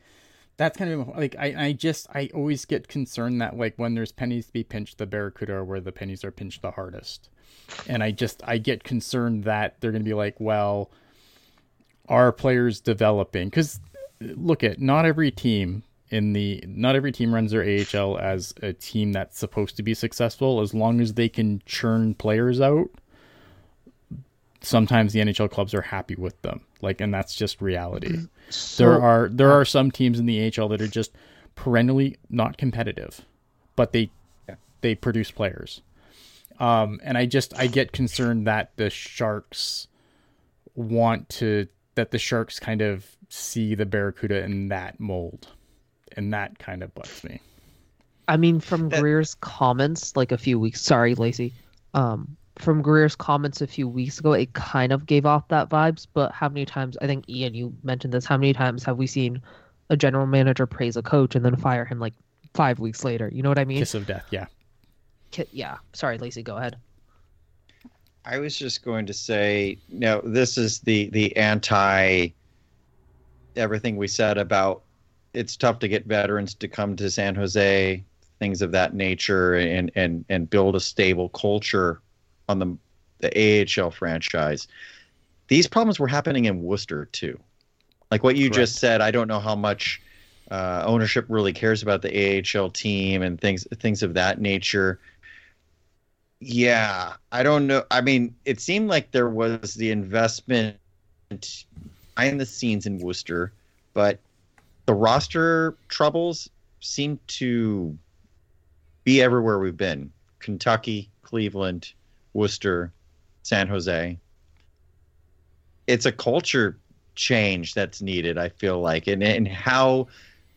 I always get concerned that like when there's pennies to be pinched, the Barracuda are where the pennies are pinched the hardest. And I get concerned that they're going to be like, well, are players developing? Because look not every team runs their AHL as a team that's supposed to be successful. As long as they can churn players out, sometimes the NHL clubs are happy with them. Like, and that's just reality. So, there are some teams in the AHL that are just perennially not competitive, but they produce players. And I get concerned that the Sharks kind of see the Barracuda in that mold, and that kind of bugs me. I mean, from Greer's comments like a few weeks, sorry, Lacey, from Greer's comments a few weeks ago, it kind of gave off that vibes, but how many times, I think Ian, you mentioned this, how many times have we seen a general manager praise a coach and then fire him like 5 weeks later? You know what I mean? Kiss of death. Yeah. Yeah. Sorry, Lacey, go ahead. I was just going to say, no, this is the anti everything we said about it's tough to get veterans to come to San Jose, things of that nature, and build a stable culture on the AHL franchise. These problems were happening in Worcester too. Like what you just said, I don't know how much ownership really cares about the AHL team and things of that nature. Yeah, I don't know. I mean, it seemed like there was the investment behind the scenes in Worcester, but the roster troubles seem to be everywhere we've been. Kentucky, Cleveland, Worcester, San Jose. It's a culture change that's needed, I feel like, and how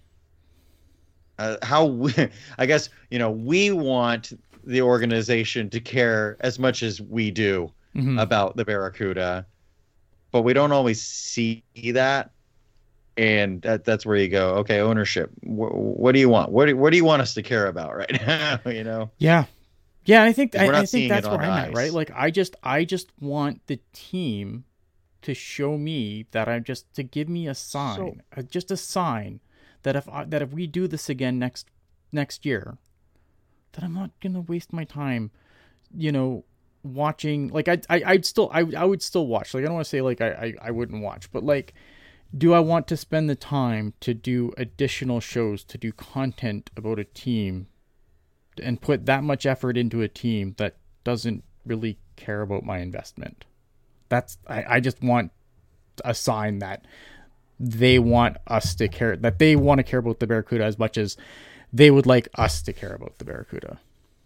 we, I guess, we want the organization to care as much as we do about the Barracuda, but we don't always see that. And that's where you go, okay, ownership. What do you want? What do you want us to care about right now? Yeah. I think that's where I'm at, right? Like I just want the team to show me that to give me a sign, just a sign that if we do this again next year, that I'm not gonna waste my time, watching. Like I would still watch. Like I don't want to say like I wouldn't watch, but like, do I want to spend the time to do additional shows, to do content about a team, and put that much effort into a team that doesn't really care about my investment? I just want a sign that they want us to care, that they want to care about the Barracuda as much as they would like us to care about the Barracuda.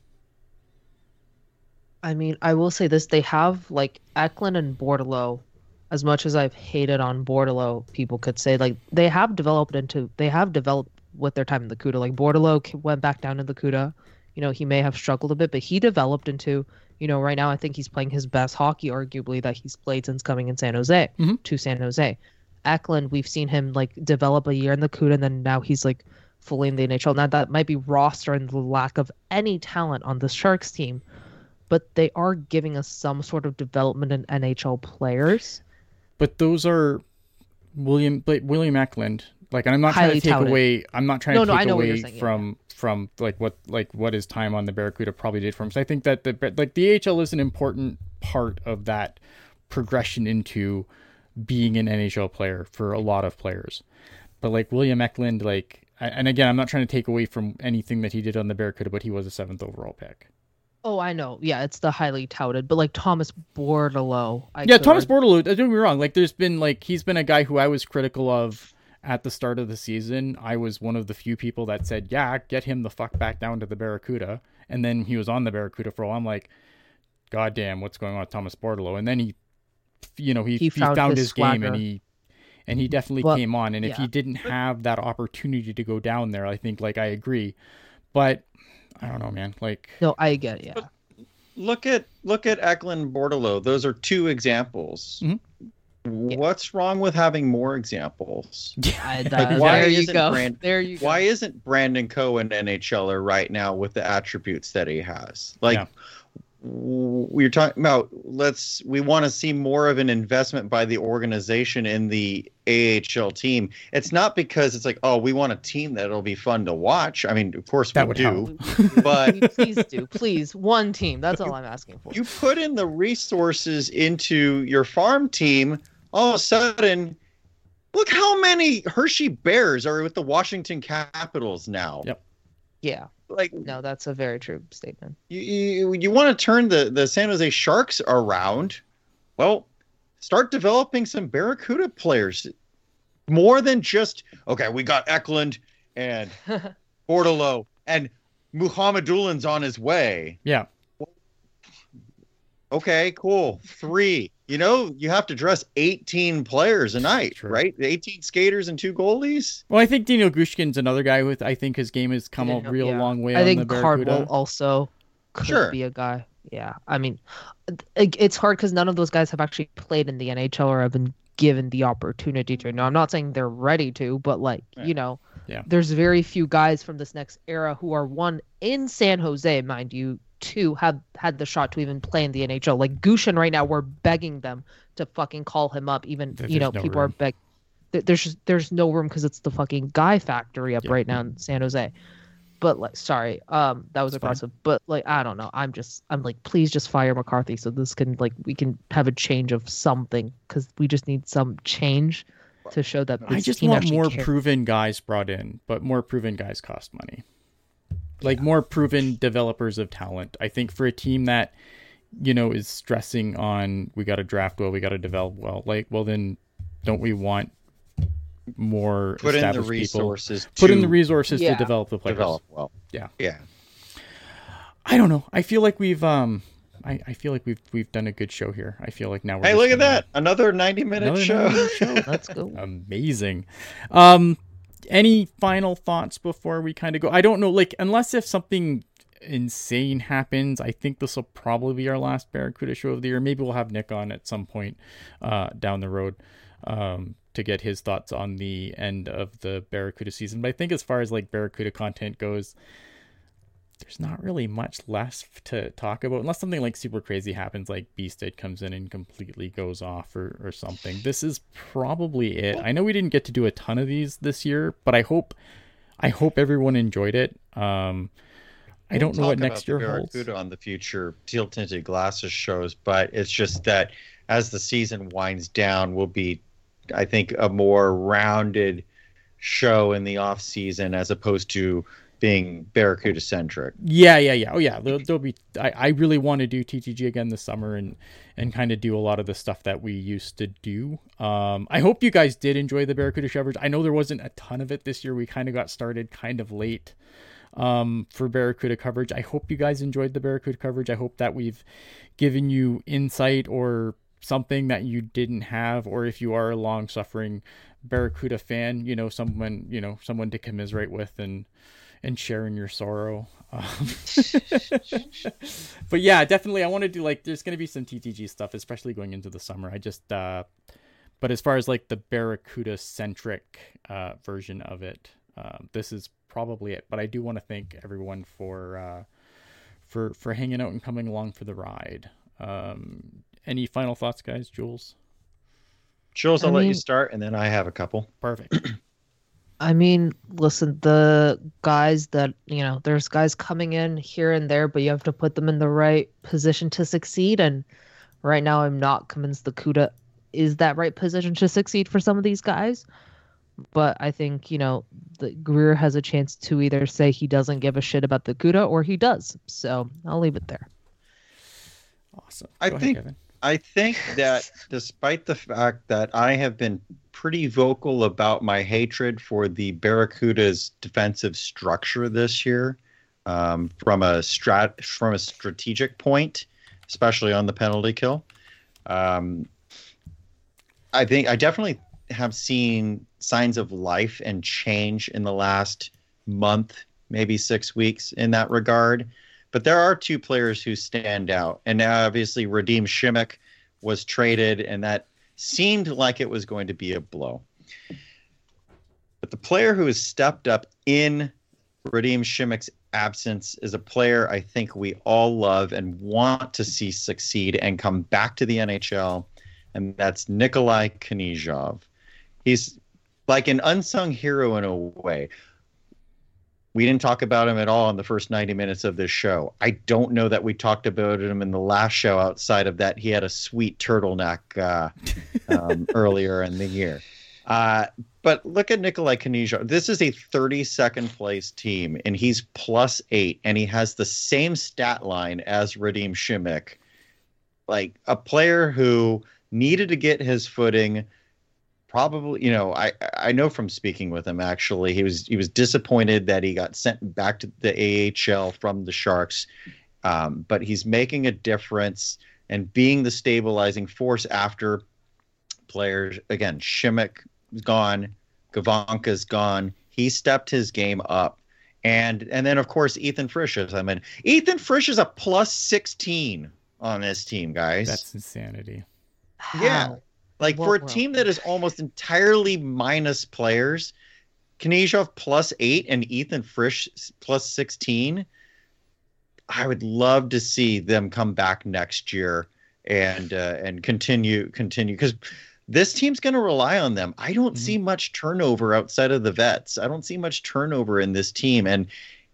I mean, I will say this, they have like Eklund and Bordeleau, as much as I've hated on Bordeleau, people could say like they have developed with their time in the CUDA. Like Bordeleau went back down to the CUDA. He may have struggled a bit, but he developed into, right now I think he's playing his best hockey, arguably, that he's played since coming in San Jose to San Jose. Eklund, we've seen him like develop a year in the CUDA, and then now he's like fully in the NHL. Now that might be roster and the lack of any talent on the Sharks team, but they are giving us some sort of development in NHL players. But those are William Eklund. Like, and I'm not trying to take away. I'm not trying to take away from what his time on the Barracuda probably did for him. So I think that the AHL is an important part of that progression into being an NHL player for a lot of players. But like William Eklund, like and again, I'm not trying to take away from anything that he did on the Barracuda, but he was a 7th overall pick. Oh, I know. Yeah, it's the highly touted, but like Thomas Bordeleau. Thomas Bordeleau. Don't get me wrong. Like, there's been like he's been a guy who I was critical of at the start of the season. I was one of the few people that said, "Yeah, get him the fuck back down to the Barracuda." And then he was on the Barracuda for a while. I'm like, God damn, what's going on with Thomas Bordeleau? And then he found his game, and he definitely came on. And if he didn't have that opportunity to go down there, I think like I agree, but. I don't know, man. Like, no, I get it. Yeah. Look at Eklund Bordeleau. Those are 2 examples. Mm-hmm. What's wrong with having more examples? There you go. Why isn't Brandon Coe an NHLer right now with the attributes that he has? Like, we're talking about we want to see more of an investment by the organization in the AHL team. It's not because it's like, oh, we want a team that'll be fun to watch. I mean, of course we do, but please, one team. That's all I'm asking for. You put in the resources into your farm team. All of a sudden, look how many Hershey Bears are with the Washington Capitals now. Yep. Yeah. Like, no, that's a very true statement. You want to turn the San Jose Sharks around? Well, start developing some Barracuda players. More than just, okay, we got Eklund and Bordeleau and Muhammadulin's on his way. Yeah. Okay, cool. 3. You have to dress 18 players a night, right? 18 skaters and 2 goalies. Well, I think Daniel Gushkin's another guy with, I think his game has come a long way. I think Cardwell also could be a guy. Yeah. I mean, it's hard because none of those guys have actually played in the NHL or have been given the opportunity to. Now, I'm not saying they're ready to, but there's very few guys from this next era who are in San Jose, mind you, 2 have had the shot to even play in the NHL. Like Gushin right now, we're begging them to fucking call him up. Even people are begging. There's no room because it's the fucking guy factory up right now in San Jose. But like, sorry, that was aggressive. But like, I don't know. I'm like, please just fire McCarthy so this can we can have a change of something because we just need some change to show that. I just want more proven guys brought in, but more proven guys cost money. Like more proven developers of talent. I think for a team that, is stressing on, we got to draft well, we got to develop well. Like, well, then don't we want more put in the resources to develop the players? Develop well. Yeah. Yeah. I don't know. I feel like we've I feel like we've done a good show here. I feel like now we're look at that. Another 90-minute show. Let's go. Amazing. Any final thoughts before we kind of go? I don't know, like, unless if something insane happens, I think this will probably be our last Barracuda show of the year. Maybe we'll have Nick on at some point down the road to get his thoughts on the end of the Barracuda season. But I think as far as like Barracuda content goes, there's not really much left to talk about unless something like super crazy happens, like Beasted comes in and completely goes off or something. This is probably it. I know we didn't get to do a ton of these this year, but I hope everyone enjoyed it. I don't know what next year holds. Barracuda on the future Teal Tinted Glasses shows, but it's just that as the season winds down, will be, I think, a more rounded show in the off season as opposed to being Barracuda centric. Yeah. Oh yeah. There'll be. I really want to do TTG again this summer and kind of do a lot of the stuff that we used to do. I hope you guys did enjoy the Barracuda coverage. I know there wasn't a ton of it this year. We kind of got started kind of late for Barracuda coverage. I hope you guys enjoyed the Barracuda coverage. I hope that we've given you insight or something that you didn't have, or if you are a long suffering Barracuda fan, someone to commiserate with and share in your sorrow. But yeah, definitely I want to do there's going to be some TTG stuff, especially going into the summer. I just, but as far as like the Barracuda centric version of it, this is probably it. But I do want to thank everyone for hanging out and coming along for the ride. Any final thoughts, guys? Jules, I'll let you start, and then I have a couple. Perfect. I mean, listen, the guys that, there's guys coming in here and there, but you have to put them in the right position to succeed. And right now, I'm not convinced the CUDA is that right position to succeed for some of these guys. But I think, the Greer has a chance to either say he doesn't give a shit about the CUDA or he does. So I'll leave it there. Awesome. I think that despite the fact that I have been pretty vocal about my hatred for the Barracuda's defensive structure this year, from a strategic point, especially on the penalty kill, I think I definitely have seen signs of life and change in the last month, maybe 6 weeks in that regard. But there are two players who stand out. And now, obviously, Radim Šimić was traded, and that seemed like it was going to be a blow. But the player who has stepped up in Radim Šimić's absence is a player I think we all love and want to see succeed and come back to the NHL, and that's Nikolai Knyzhov. He's like an unsung hero in a way. We didn't talk about him at all in the first 90 minutes of this show. I don't know that we talked about him in the last show outside of that he had a sweet turtleneck earlier in the year. But look at Nikolai Knyzhov. This is a 32nd place team, and he's +8, and he has the same stat line as Radim Šimić. Like a player who needed to get his footing. Probably, I know from speaking with him, actually, he was disappointed that he got sent back to the AHL from the Sharks. But he's making a difference and being the stabilizing force after players. Again, Šimić is gone. Gavanka's gone. He stepped his game up. And then, of course, Ethan Frisch. Ethan Frisch is a +16 on this team, guys. That's insanity. Yeah. Like for a team that is almost entirely minus players, Knyzhov +8 and Ethan Frisch +16. I would love to see them come back next year and continue because this team's going to rely on them. I don't see much turnover outside of the vets. I don't see much turnover in this team, and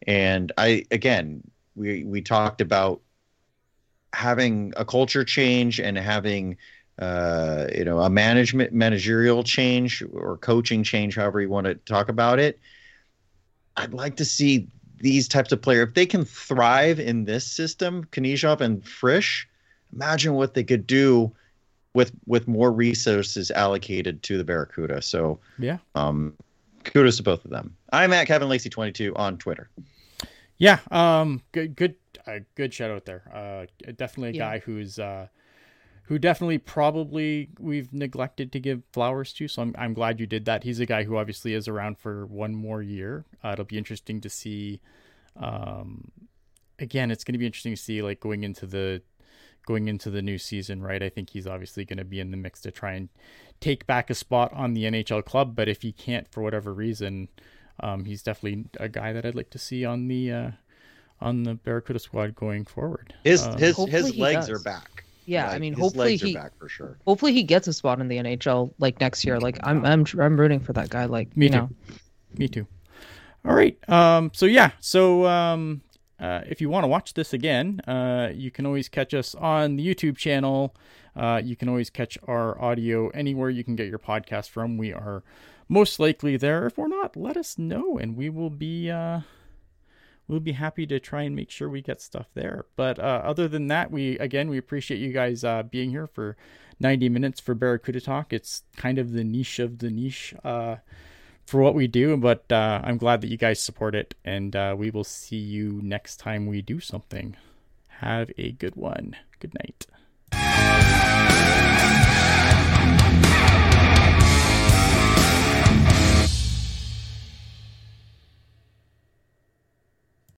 we talked about having a culture change and having a managerial change or coaching change, however you want to talk about it. I'd like to see these types of players, if they can thrive in this system, Knyzhov and Frisch, imagine what they could do with more resources allocated to the Barracuda. So yeah, kudos to both of them. I'm at Kevin Lacey 22 on Twitter. Yeah, good shout out there. Definitely a guy who definitely probably we've neglected to give flowers to. So I'm glad you did that. He's a guy who obviously is around for one more year. It'll be interesting to see. Again, it's going to be interesting to see like going into the new season, right? I think he's obviously going to be in the mix to try and take back a spot on the NHL club. But if he can't for whatever reason, he's definitely a guy that I'd like to see on the Barracuda squad going forward. His legs are back. Yeah, like, hopefully he's back for sure. Hopefully he gets a spot in the NHL like next year. Like I'm rooting for that guy. Like me too. All right. If you want to watch this again, you can always catch us on the YouTube channel. You can always catch our audio anywhere you can get your podcast from. We are most likely there. If we're not, let us know, and we will be. We'll be happy to try and make sure we get stuff there. But other than that, we appreciate you guys being here for 90 minutes for Barracuda Talk. It's kind of the niche of the niche for what we do, but I'm glad that you guys support it, and we will see you next time we do something. Have a good one. Good night.